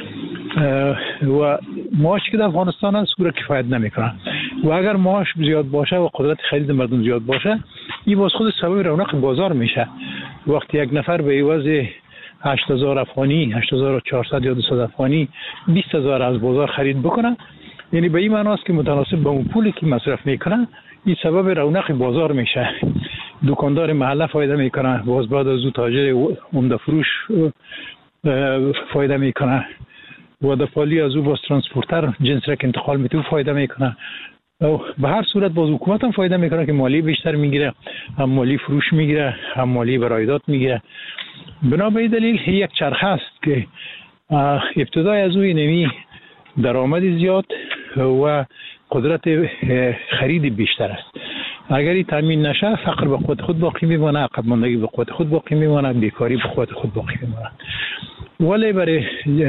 و معاشی که در افغانستان هست او را کفایت نمیکنه و اگر معاش زیاد باشه و قدرت خرید مردم زیاد باشه این باز خود سبب رونق بازار میشه. وقتی یک نفر به عوض هشت هزار افغانی، هشت هزار و چهارصد یا دویست افغانی بیست هزار از بازار خرید بکنه، یعنی به این معنی است که متناسب با اون پولی که مصرف میکنه این سبب رونق بازار میشه. دکاندار محله فایده میکنه، باز بعد از او تاجر عمده فروش فایده میکنه و در پالی از او باز ترانسپورتر جنس را که انتقال میده فایده میکنه. به هر صورت باز حکومت هم فایده میکنه که مالی بیشتر میگیره، هم مالی فروش میگیره، هم مالی برایدات میگیره. بنا به دلیل یک چرخه است که ابتدای از اوی نمی درآمد زیاد و قدرت خرید بیشتر است. اگر این تامین نشه فقر به قوت خود باقی میمونه، عقب ماندگی به قوت خود باقی میمونه، بیکاری به قوت خود باقی میمونه. ولی برای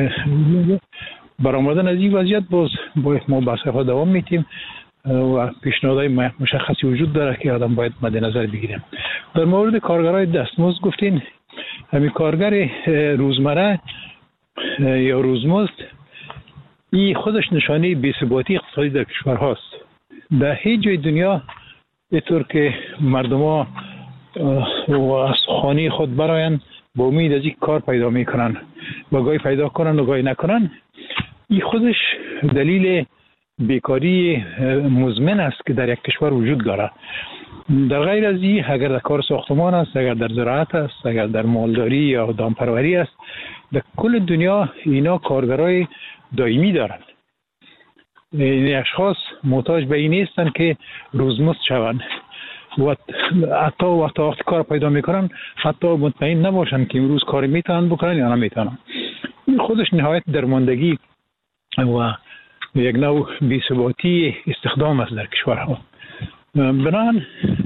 برآمدن از این وضعیت باز باید ما بحث‌ها دوام میتیم و پیشنهادهای مشخصی وجود داره که آدم باید مد نظر بگیریم. در مورد کارگرای دستمزد گفتین، همین کارگر روزمره یا روزمزد این خودش نشانه بی‌ثباتی اقتصادی در کشور هاست. در هیچ جای دنیا اینطور که مردم ها از خانه خود براین با امید از یک کار پیدا میکنن و گاهی پیدا کنن و گاهی نکنن، این خودش دلیل بیکاری مزمن است که در یک کشور وجود داره. در غیر از این اگر در کار ساختمان است، اگر در زراعت است، اگر در مالداری یا دامپروری است، در کل دنیا اینا کارگرای دائمی دارند. این اشخاص محتاج به این نیستند که روزمزد شوند و حتی وقت وقت کار پیدا میکنن حتی مطمئن نباشن که امروز کار میتونن بکنن یا نمیتونن. این خودش نهایت درماندگی و یک نوع بی‌ثباتی استخدام است در کشورها. بنابراین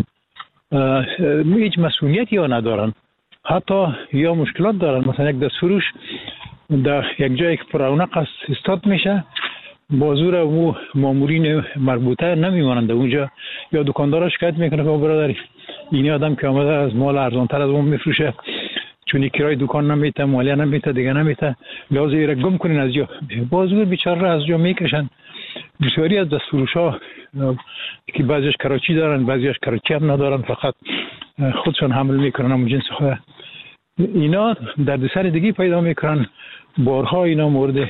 هیچ مسئولیتی ها ندارن، حتی یا مشکلات دارن. مثلا یک دست فروش در یک جایی که پررونق است استاد میشه، بازور و مامورین مربوطه نمیمانند اونجا، یا دکاندارا شکایت میکنه که برادر این آدم که آمده از مال ارزانتر از اون میفروشه، چون کرای دکان نمیته، مالیه نمیته، دیگه نمیته، لازم ایره گم کنین از جا. بازور بیچاره از جا میکشن. بسیاری از دست فروش ها که بعضیش کراچی دارن، بعضیش کراچی هم ندارن، فقط خودشان حمل میکنن همون جنس خود، اینا دردسر دیگه پیدا میکنن. بارها اینا مورد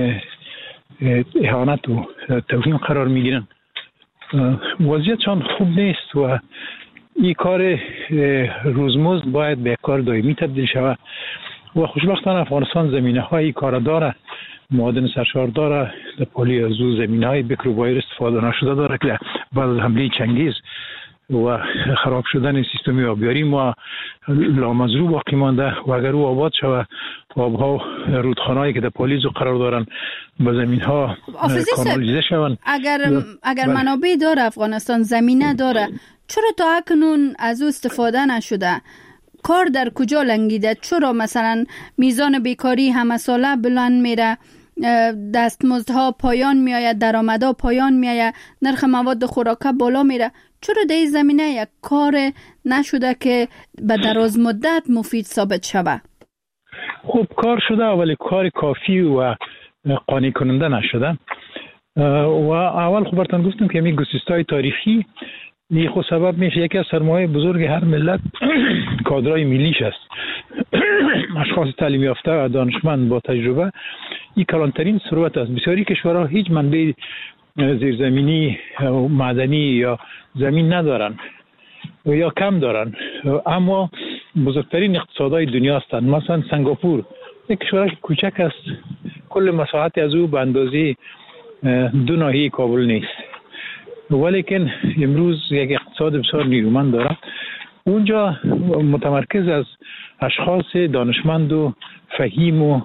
اهانت و توهین قرار میگیرن. وضعیتشان خوب نیست و این کار روزمزد باید به کار دائمی تبدیل شود و خوشبختانه افغانستان زمینه های کار داره، معادن سرشار داره، در پالی از او زمینه های بکر و بایر استفاده نشده داره که بعد از حمله چنگیز و خراب شدن سیستم آبیاری ما لامزرو باقی مانده و اگر او آباد شود آبها رودخانه‌ای که در پالیزو قرار دارن به زمین‌ها کانالیزه شوند. اگر اگر منابع داره افغانستان، زمینه داره، چرا تا اکنون از او استفاده نشده؟ کار در کجا لنگیده؟ چرا مثلا میزان بیکاری همه ساله بلند میره، دستمزدها پایان میآید، درآمدها پایان میآید، نرخ مواد خوراکه بالا میره؟ چرا در این زمینه یک کار نشده که به دراز مدت مفید ثابت شود؟ خب کار شده ولی کار کافی و قانع کننده نشده. و اول خب براتون گفتم که همین گسستای تاریخی این خود سبب میشه یکی از سرمایه بزرگ هر ملت کادرای ملیش است. اشخاص تعلیم یافته و دانشمند با تجربه این کلانترین ثروت است. بسیاری کشورها هیچ منبع زیرزمینی و معدنی یا زمین ندارن یا کم دارن، اما بزرگترین اقتصادهای دنیا هستند. مثلا سنگاپور یک کشور کوچک است، کل مساحت از او به اندازه دو ناحیه کابل نیست، ولیکن امروز یک اقتصاد بسیار نیرومند داره. اونجا متمرکز از اشخاص دانشمند و فهیم و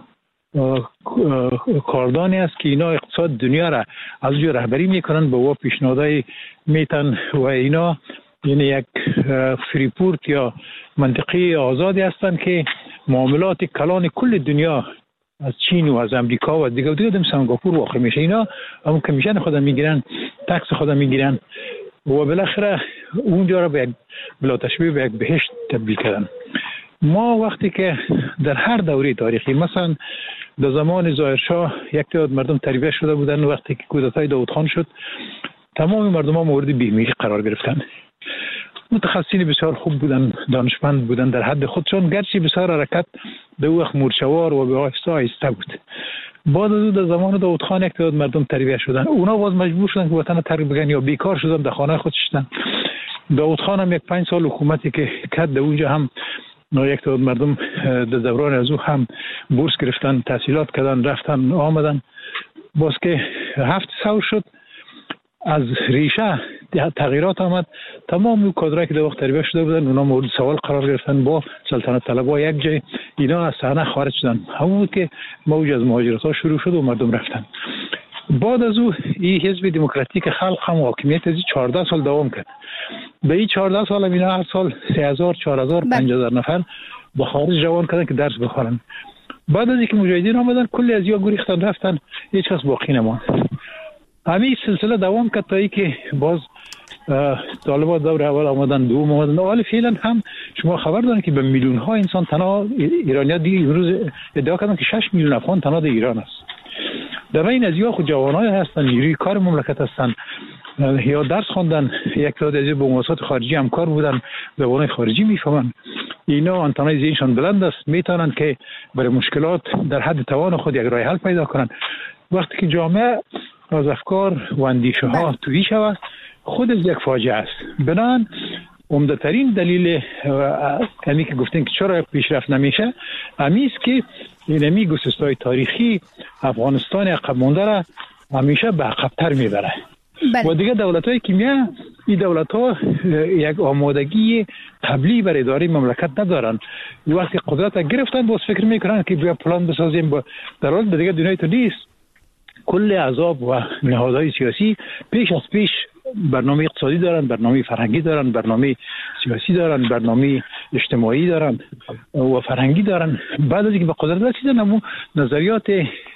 کاردانی است که اینا اقتصاد دنیا را از اونجا رهبری میکنن، به او پیشنهادهای میتن و اینا یعنی یک فریپورت یا منطقه آزادی هستند که معاملات کلان کل دنیا از چین و از امریکا و دیگه دیگه دم سنگاپور واقع میشه. اینا همون کمیشن خودم میگیرن، تکس خودم میگیرن و بالاخره اونجا را به بلا تشبیه به یک بهشت تبدیل کردن. ما وقتی که در هر دوره تاریخی، مثلا در زمان ظاهرشاه یک تعداد مردم تربیت شده بودن، وقتی که کودتای داود خان شد تمام مردم ها مورد بیمیری قرار گرفتن. متخصصین بسیار خوب بودن، دانشمند بودن در حد خودشون، گرچه بسیار حرکت به وقت مورچوار و به آهسته آهسته بود. بعد از در زمان داود خان یک تعداد مردم تربیت شدن، اونا باز مجبور شدن که وطن ترک بگن یا بیکار شدن در خانه خودشون. داود خان هم یک پنج سال حکومتی که کرد اونجا هم نه یک تعداد مردم در دوران از او هم بورس گرفتن، تحصیلات کردن، رفتن آمدن. باز که هفت سال شد از ریشه تغییرات آمد. تمام اون کادرایی که در وقت تربیت شده بودن اونا مورد سوال قرار گرفتن، با سلطنت طلبها یک جای اینا از صحنه خارج شدن. همون که موج از مهاجرت ها شروع شد و مردم رفتن. بعد از او این حزب دموکراتیک خلق هم حاکمیت از چهارده سال دوام کرد. به این چهارده سال هم اینا هر سال سه هزار، چهار هزار، پنج هزار نفر به خارج روان کردن که درس بخوانن. بعد از اینکه مجاهدین آمدن کلی از یا گریختن رفتن، هیچ کس باقی نماند. همین سلسله دوام کرد تا اینکه باز طالبان دور اول آمدن، دوم آمدن. حالا فعلا هم شما خبر دارین که به میلیون ها انسان تنها ایرانی‌ها دیگه امروز ادعا کردن که شش میلیون افغان تنها در ایران است. در بین از یا خود جوانای هستن، نیروی کار مملکت هستن، یا درس خواندن، یک تعداد از با مؤسسات خارجی همکار بودن، زبان خارجی میفهمن. اینا آنتنای ذهنشان بلند است، میتونن که برای مشکلات در حد توان خود یک راه حل پیدا کنن. وقتی که جامعه از افکار و اندیشه ها تویی شود، خود از یک فاجعه است. بنابراین عمده ترین دلیل همین که گفتین که چرا پیشرفت نمیشه، همین است که اینمی گسستای تاریخی افغانستان عقب مونده را همیشه به عقب‌تر میبره. بله. و دیگه دولت‌های کیمیا این دولت‌ها یک آمادگی قبلی برای اداره مملکت ندارن. وقتی قدرت را گرفتن باز فکر میکنن که بیا پلان بسازیم، با در حال دیگه دنیای تو نیست. کل احزاب و نهادهای سیاسی پیش از پیش برنامه اقتصادی دارن، برنامه فرهنگی دارن، برنامه سیاسی دارن، برنامه اجتماعی دارن و فرهنگی دارن. بعد از اینکه به قدرت رسیدن همون نظریات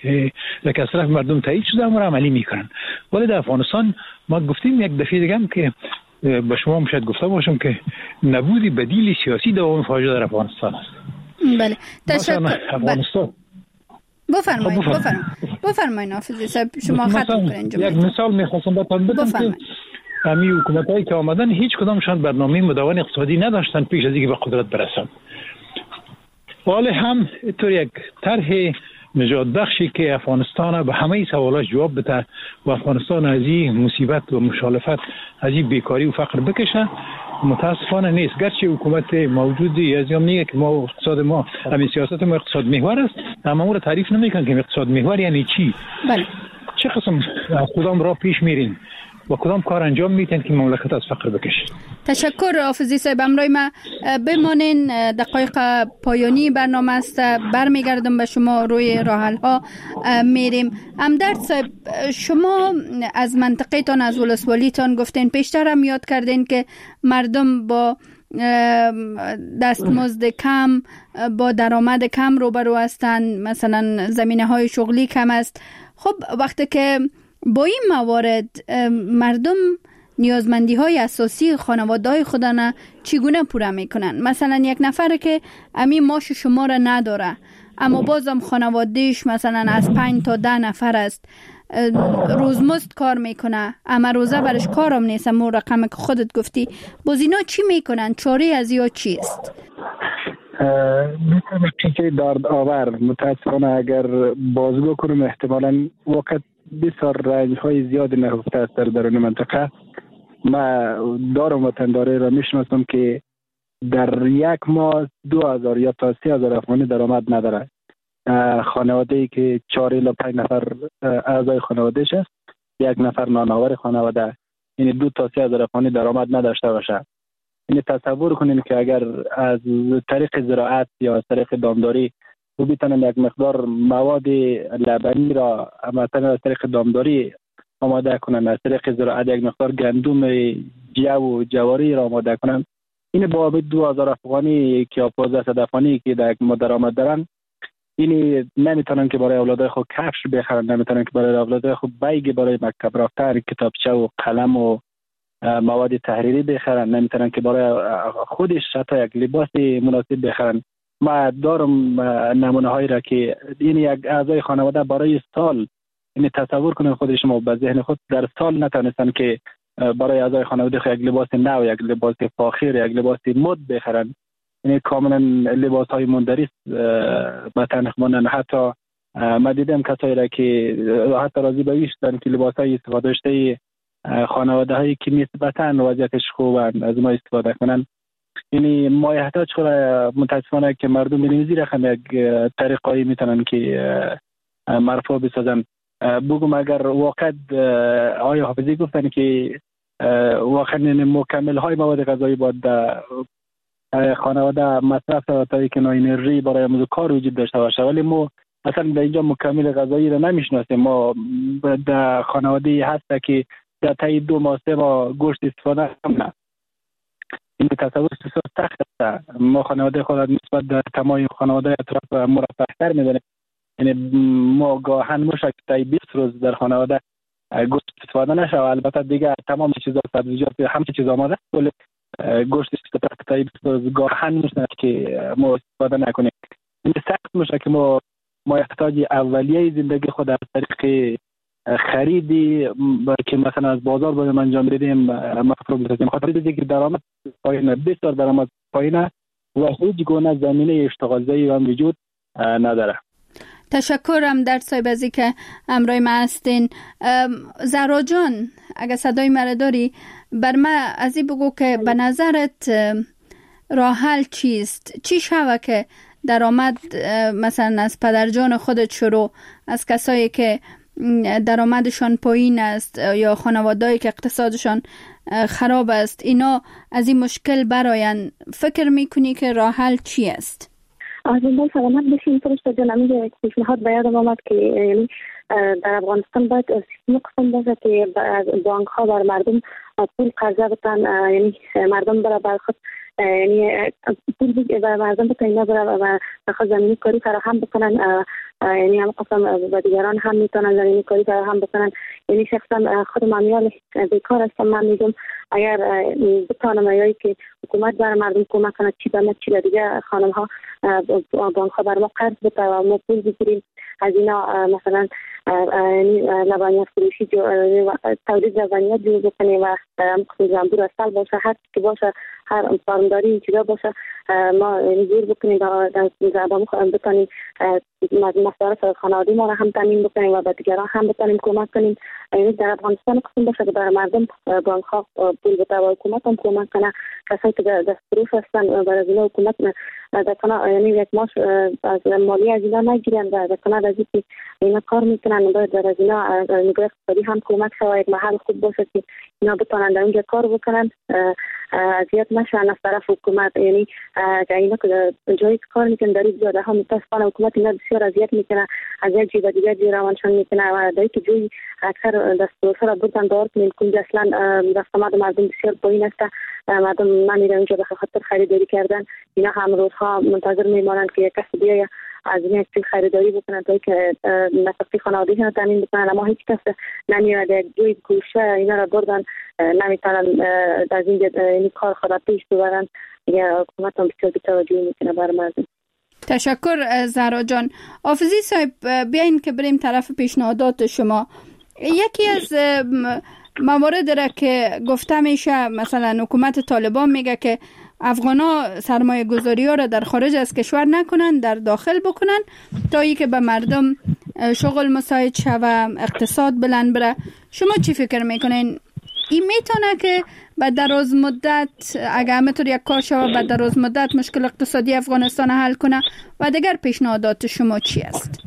یک از طرف مردم تایید شده هم را عملی میکنن. ولی در افغانستان ما گفتیم یک دفعه دیگه هم که به شما هم شاید گفته باشم که نبود بدیل سیاسی دوام فاجعه در افغانستان است. بله. تشکر. افغانستان بفرمایید بفرمایید بفرمایید حافظی صاحب، شما ختم کنین جمله. یک مثال میخواستم بهتون بدم که همین حکومتایی که آمدن هیچ کدامشان برنامه مداوم اقتصادی نداشتن پیش از اینکه به قدرت برسن. حالا هم اینطور یک طرح نجات بخشی که افغانستان به همه سوالات جواب بده و افغانستان از این مصیبت و مشالفت، از این بیکاری و فقر بکشه، متاسفانه نیست. گرچه حکومت موجودی از هم میگه که ما اقتصاد ما همین سیاست ما اقتصاد محور است، اما اون رو تعریف نمیکنن که اقتصاد محور یعنی چی. بله. چه قسم از کدام راه پیش میرین و کدام کار انجام میتین که مملکت از فقر بکشه. تشکر حافظی صاحب. امروی ما بمانین، دقایق پایانی برنامه است، برمیگردم به شما، روی راه حل ها میریم. امدرد صاحب، شما از منطقه تان، از ولسوالی تان گفتین، پیشتر هم یاد کردین که مردم با دستمزد کم، با درآمد کم روبرو هستند، مثلا زمینه های شغلی کم است. خب وقتی که با این موارد مردم نیازمندی های اساسی خانواده های خودن چگونه پوره میکنن؟ مثلا یک نفر که امی ماش شما را نداره اما بازم خانوادهش مثلا از پنج تا ده نفر است، روزمزد کار میکنه اما روزه برش کارم نیست، اما رقم که خودت گفتی، باز اینا چی میکنن؟ چاره از یا چیست؟ میتونم که درد آور متاسفانه اگر بازگو کنم احتمالاً وقت بسیار رنج های زیاد نهفته است در درون منطقه. ما دارم وطنداری را میشناسم که در یک ماه دو هزار یا تا سی هزار افغانی درآمد نداره. خانواده ای که چهار الی پنج نفر اعضای خانوادهش است، یک نفر نانآور خانواده، یعنی دو تا سی هزار افغانی درآمد نداشته باشه. یعنی تصور کنین که اگر از طریق زراعت یا از طریق دامداری و بیتونن یک مقدار مواد لبنی را مثلا از طریق دامداری آماده کنن، از طریق زراعت یک مقدار گندم جو و جواری را آماده کنن، این با دو هزار افغانی که پانزده صد افغانی که در یک درآمد دارن، این نمیتونن که برای اولادای خود کفش بخرن، نمیتونن که برای اولادای خود بیگ برای مکتب رفتن، کتابچه و قلم و مواد تحریری بخرن، نمیتونن که برای خودش حتی یک لباس مناسب بخرن. ما دارم نمونه هایی را که این یک اعضای خانواده برای سال، این تصور کنید خود شما به ذهن خود، در سال نتونستن که برای اعضای خانواده خود یک لباس نو، یک لباس فاخر، یک لباس مد بخرن. این کاملا لباس های مندرس به تنخ مانن. حتی ما دیدم کسایی را که حتی راضی به ویشتن که لباس های استفاده شده خانواده هایی که نسبتاً وضعیتش خوبن از ما استفاده کنن. یعنی ما احتاج خود متاسفانه که مردم بینیم زیر رقم یک طریقایی میتونن که مرفوع بسازن. بگم اگر واقع آیا حافظی گفتن که واقعا مکمل های مواد غذایی باید خانواده مصرف تا که انرژی برای موضوع کار وجود داشته باشه، ولی ما اصلا در اینجا مکمل غذایی را نمیشناسیم. ما در خانواده هست که در طی دو ماه سه ماه گوشت استفاده نکنه. این تصور بسیار سخت است. ما خانواده خود نسبت در تمام خانواده اطراف مرفه‌تر می‌دونیم. یعنی ما گاهن موشک طی بیست روز در خانواده گوشت استفاده نشه و البته دیگه تمام چیزا سبزیجات همه چیز آماده ولی گوشت استفاده طی بیست روز گاهن موشک که ما استفاده نکنیم. این سخت میشه که ما ما احتیاج اولیه زندگی خود از طریق خریدی که مثلا از بازار باید انجام بدیم مفروض بسازیم. خاطر دیگه که درآمد پایین، بسیار درآمد پایین و هیچ گونه زمینه اشتغالزایی هم وجود نداره. تشکرم در صاحب ازی که امروی ما هستین. زهرا جان اگه صدای مرا داری بر من ازی بگو که به نظرت راه حل چیست؟ چی شوه که درآمد مثلا از پدرجان خودت شروع از کسایی که درآمدشان پایین است یا خانواده‌ای که اقتصادشان خراب است اینا از این مشکل براین، فکر میکنی که راه حل چی است؟ از این سلامت بشین فرشته جان. امیده پیشنهاد به یادم آمد که یعنی در افغانستان باید سیستم قسم باشه که بانک ها بر مردم پول قرضه بدن، یعنی مردم برای بر خود یعنی پول بر مردم بتن اینا برای خود زمینی کاری فراهم بکنن، یعنی هم قسم و دیگران هم میتونن زمینی کاری فراهم بکنن. یعنی شخصا خود مامیال بیکار هستم، من میگم اگر بتانم ایایی که حکومت برای مردم کمک کنه چی به چی دیگه خانم ها بانک ها بر ما قرض بده و ما پول بگیریم از اینا، مثلا یعنی لبنیات فروشی تولید لبنیات جور بکنیم و زنبور اصل باشه، هر که باشه، هر فارمداری این چیزا باشه، ما یعنی جور بکنیم در زبان بتانیم مصارف خانوادگی ما را هم تامین بکنیم و به دیگران هم بتانیم کمک کنیم. یعنی در افغانستان قسم باشه که برای مردم بانک ها پول بده و حکومت هم کمک کنه. کسایی که دست فروش هستن برای اینا حکومت دکنه یعنی یک ماش از مالی از اینا نگیرن و دکنه از اینکه اینا کار میکنن باید در از اینا نگاه اقتصادی هم کمک شود، یک محل خوب باشه که اینا بتونن در اونجا کار بکنن، اذیت نشن از طرف حکومت. یعنی که اینا که جایی کار میکنن در اینجا هم متاسفانه حکومت اینا بسیار اذیت میکنه، از یک جای به دیگر جای روانشان میکنه و در اینکه جایی اکثر دست فروشا را بردن دار کنید که اصلا دستمزد مردم بسیار پایین است. مردم نمیرن اونجا به خاطر خریداری کردن، اینا هم روزها منتظر میمانند که یک کسی بیاید از این چیز خریداری بکنن تا که نفقه خانوادگی را تامین بکنن، اما هیچ کس نمیاد جوی گوشه اینا را بردن نمیتونن از این کار خود پیش ببرن. یا حکومت هم بسیار بی‌توجهی میکنه بر مردم. تشکر زهرا جان. حافظی صاحب بیاین که بریم طرف پیشنهادات شما. یکی از موارد را که گفته میشه مثلا حکومت طالبان میگه که افغانا سرمایه گذاری ها را در خارج از کشور نکنن، در داخل بکنن تا ای که به مردم شغل مساعد شوه، اقتصاد بلند بره. شما چی فکر میکنین؟ این میتونه که به دراز مدت اگه همینطور یک کار شوه به دراز مدت مشکل اقتصادی افغانستان حل کنه؟ و دیگر پیشنهادات شما چی است؟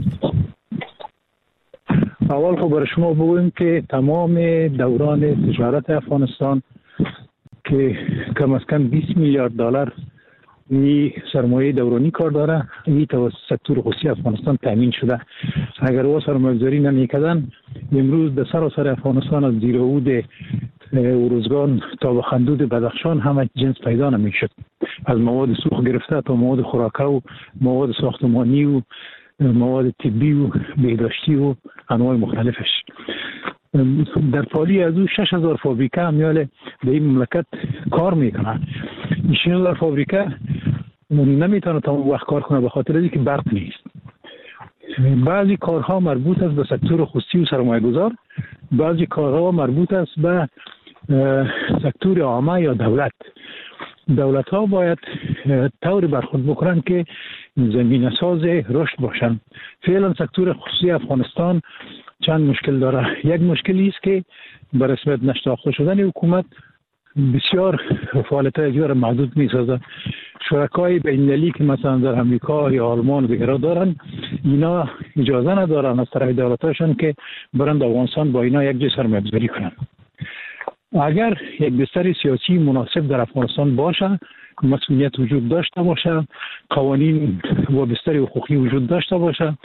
اول خب برای شما بگویم که تمام دوران تجارت افغانستان که کم از کم بیست میلیارد دلار این سرمایه دورانی کار داره، این توسط سکتور خصوصی افغانستان تامین شده. اگر او سرمایه گذاری نمی‌کردن امروز در سراسر افغانستان از زیرود ارزگان تا به خندود بدخشان همه جنس پیدا نمی‌شد، از مواد سوخت گرفته تا مواد خوراکه و مواد ساختمانی و مواد طبی و بهداشتی و انواع مختلفش. در پالی از او شش هزار فابریکه همیاله در این مملکت کار میکنن. این شش هزار فابریکه نمیتونه تا وقت کار کنه به خاطر اینکه برق نیست. بعضی کارها مربوط است به سکتور خصوصی و سرمایه گذار، بعضی کارها مربوط است به سکتور عامه یا دولت. دولت ها باید طوری برخورد بکنن که زمینه ساز رشد باشن. فعلا سکتور خصوصی افغانستان چند مشکل داره. یک مشکلی است که به رسمیت نشناخته شدن حکومت بسیار فعالیت‌های زیاد محدود می‌سازد. شرکای بین‌المللی که مثلا در امریکا یا آلمان و دیگر دارن، اینا اجازه ندارن از طرف دولتاشون که برند افغانستان با اینا یک جای سرمایه‌گذاری کنن. اگر یک بستر سیاسی مناسب در افغانستان باشه، مسئولیت وجود داشته باشه، قوانین و بستر حقوقی وجود داشته باشه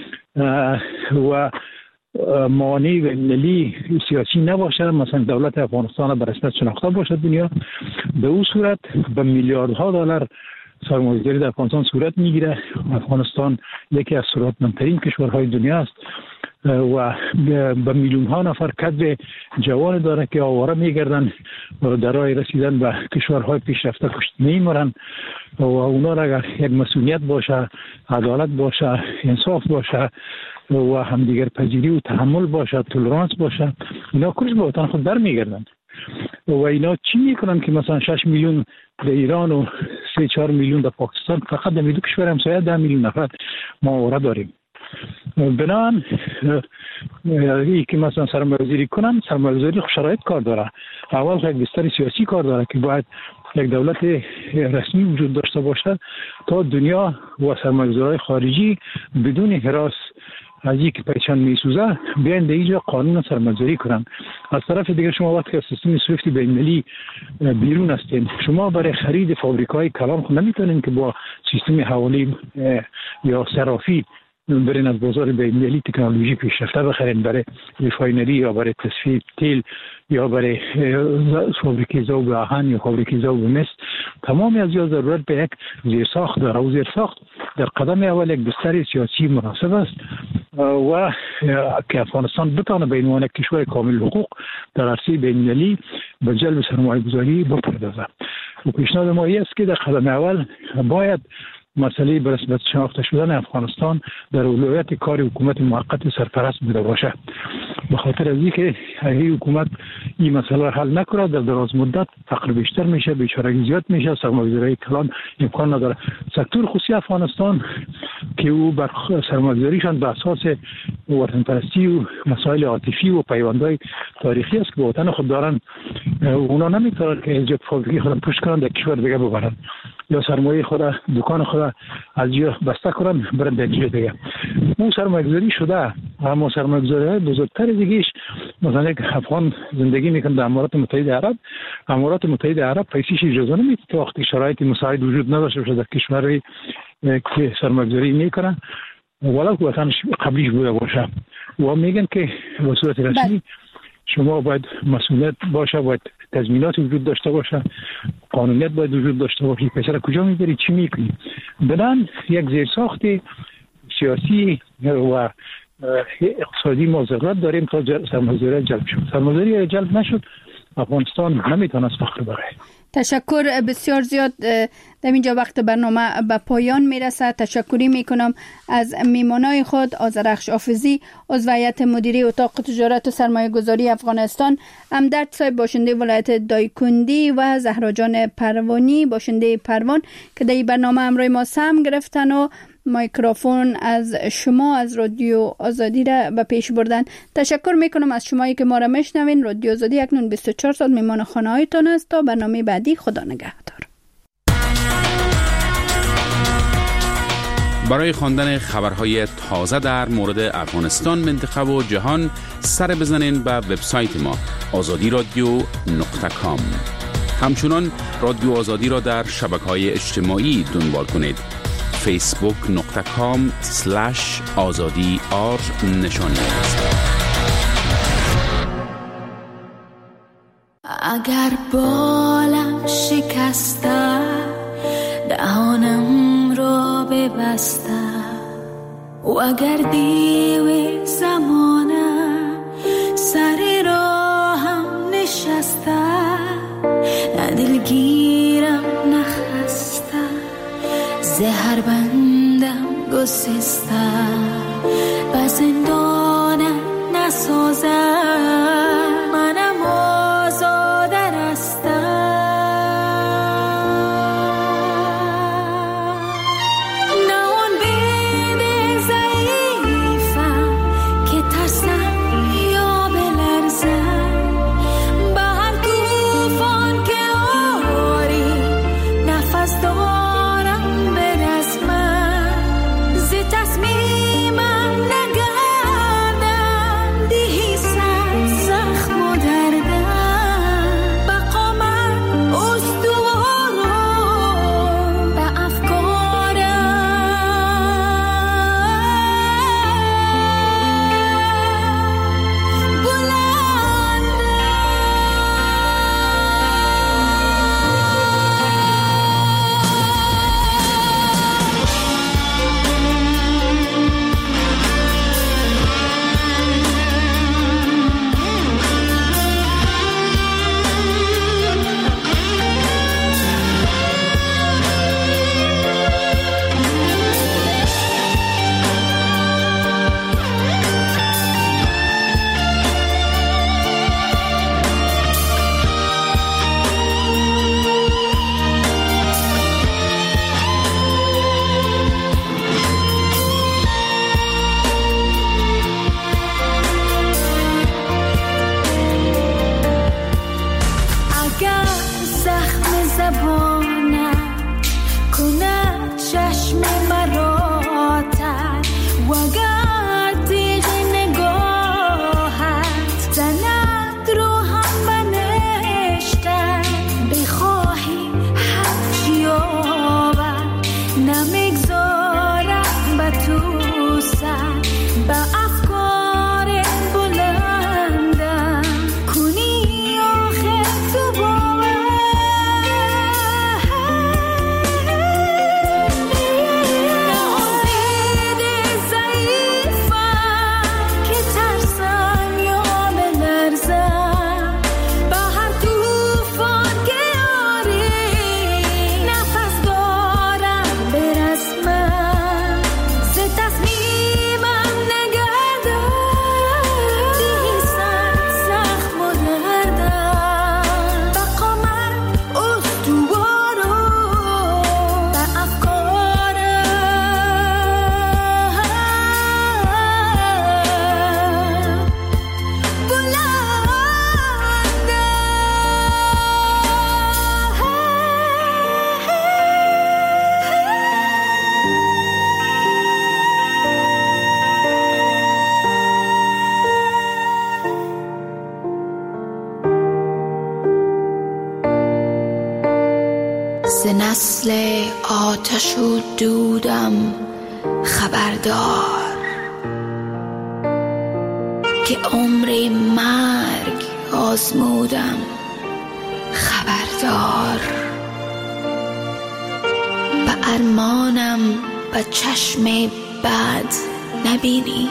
و موانع بین‌المللی سیاسی نباشه، مثلا دولت افغانستان به رسمیت شناخته باشه دنیا، به اون صورت به میلیاردها دلار سرمایه‌گذاری در افغانستان صورت میگیره. افغانستان یکی از ثروتمندترین کشورهای دنیا است و به میلیون ها نفر کد جوان داره که آواره میگردن و در راه رسیدن به کشورهای پیشرفته کشته میمرن و اونا را اگر یک مسئولیت باشه، عدالت باشه، انصاف باشه و همدیگر پذیری و تحمل باشه، تولرانس باشه، اینا کلش به وطن خود در میگردن. و اینا چی میکنن که مثلا شش میلیون در ایران و سه چهار میلیون در پاکستان، فقط در دو کشور همسایه ده میلیون نفر ما آواره داریم. بنابراین ای که مثلا سرمایه‌گذاری کنن، سرمایه‌گذاری شرایط کار داره. اول یک بستر سیاسی کار داره که باید یک دولت رسمی وجود داشته باشه تا دنیا و سرمایه‌گذارهای خارجی بدون هراس از یک پیچان میسوزه بیان در اینجا قانون سرمایه‌گذاری کنن. از طرف دیگر شما وقتی از سیستم سویفت بین‌المللی بیرون هستین، شما برای خرید فابریکای کلام خود نمیتونین که با سیستم حوالی یا صرافی برین از بازار بین‌المللی تکنولوژی پیشرفته بخرین برای ریفاینری یا برای تصفیه تیل یا برای فابریکه ذوب آهن یا فابریکه ذوب مس. تمامی از یا ضرورت به یک زیرساخت داره و زیرساخت در قدم اول یک بستر سیاسی مناسب است و که افغانستان بتونه به عنوان کشور کامل حقوق در عرصه بین‌المللی به جلب سرمایه‌گذاری بپردازه. و پیشنهاد ما است که در قدم اول باید مسئله به رسمیت شناخته شدن افغانستان در اولویت کار حکومت موقت سرپرست بوده باشه. به خاطر از اینکه اگه حکومت این مسئله را حل نکنه در دراز مدت فقر بیشتر میشه، بیچارگی زیاد میشه، سرمایه‌گذاری کلان امکان نداره. سکتور خصوصی افغانستان که او بر سرمایه‌گذاریشان به اساس وطن پرستی و مسائل عاطفی و پیوندهای تاریخی است که به وطن خود دارن، اونا نمیتونن که اینجا فابریکه خود پشت کنن در کشور دیگه ببرن یا سرمایه خود دکان خود از جا بسته کنن برن در جای دیگه. اون سرمایه‌گذاری شده، اما سرمایه‌گذاری‌های بزرگتر دیگهش مثلا یک افغان زندگی میکنه در امارات متحده عرب، امارات متحده عرب پیسیش اجازه نمیده تا وقتی شرایط مساعد وجود نداشته باشه در کشوری که سرمایه‌گذاری میکنه ولو وطنش قبلیش بوده باشه و میگن که به صورت رسمی شما باید مسئولیت باشه، باید تضمینات وجود داشته باشه، قانونیت باید وجود داشته باشه. پسر کجا میبری چی میکنی؟ بدن یک زیرساخت سیاسی و اقتصادی ما ضرورت داریم تا سرمایه‌گذاری جلب شد. سرمایه‌گذاری جلب نشد افغانستان نمیتونه فخر بره. تشکر بسیار زیاد. در اینجا وقت برنامه به پایان میرسه. تشکری میکنم از میمانای خود آذرخش حافظی، عضو هیئت مدیره اتاق تجارت و سرمایه گذاری افغانستان، امدرد صاحب باشنده ولایت دایکندی و زهرا جان پروانی باشنده پروان که در این برنامه همراه ما سهم گرفتن و مایکروفون از شما از رادیو آزادی را به پیش بردن. تشکر میکنم از شمایی که ما را میشنوین. رادیو آزادی اکنون بیست و چهار ساعت میمان خانه هایتان است. تا برنامه بعدی، خدا نگهدار. برای خواندن خبرهای تازه در مورد افغانستان، منطقه و جهان سر بزنین به وبسایت ما آزادی رادیو نقطه کام. همچنان رادیو آزادی را در شبکه‌های اجتماعی دنبال کنید. فیسبوک نقطه کام سلش آزادی آر نشانی است. اگر بالم شکسته دهانم را ببسته و اگر دیو زمانه سر راهم نشسته، نه دلگیرم نخسته، زهر بندم گسسته، به زندانم نسازه، منم آزاده رستم. نه اون بیده ضعیفم که ترسم یا بلرزم، به هر توفان که ز نسل آتش و دودم خبردار که عمر مرگ آزمودم خبردار. به ارمانم به چشم بد نبینی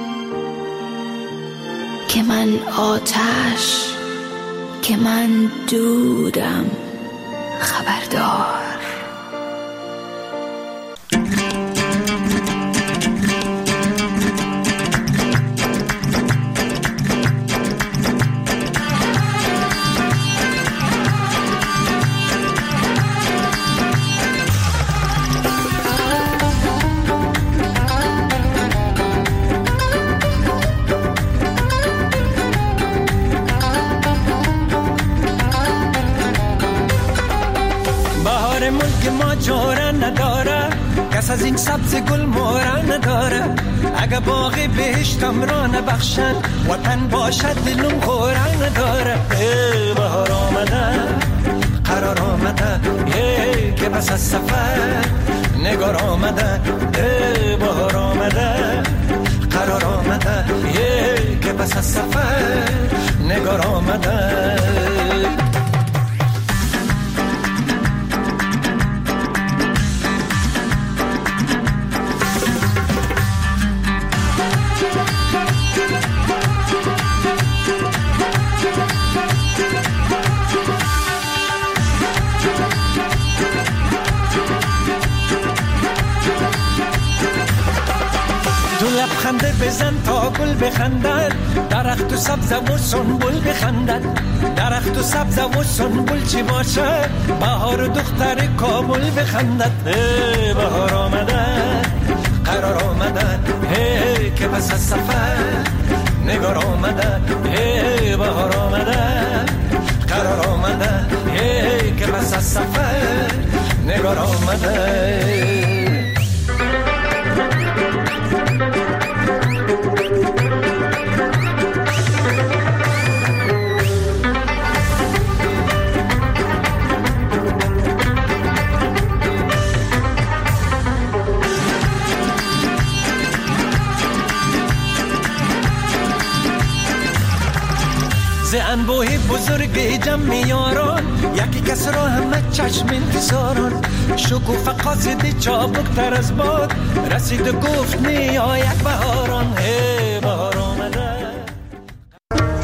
که من آتش که من دودم خبردار. کس از این سبز گل مورا نداره. اگه باغ بهشتم را نبخشد وطن باشد دلم خورا نداره. بهار آمده قرار آمده که بس از سفر نگار آمده. بهار آمده قرار آمده که بس از سفر نگار آمده. لبخنده بزن تا گل بخندد، درخت و سبز و سنبل بخندد. درخت و سبز و سنبل چی باشد؟ بهار و دختر کابل بخندد. بهار آمده قرار آمده که پس از سفر نگار آمده. بهار آمده قرار آمده که پس از سفر نگار آمده. ز انبوه بزرگ جمع یاران یکی کس را همه چشم انتظاران. شکوفه قاصد چابک تر از باد رسید و گفت می آید بهاران. بهار آمده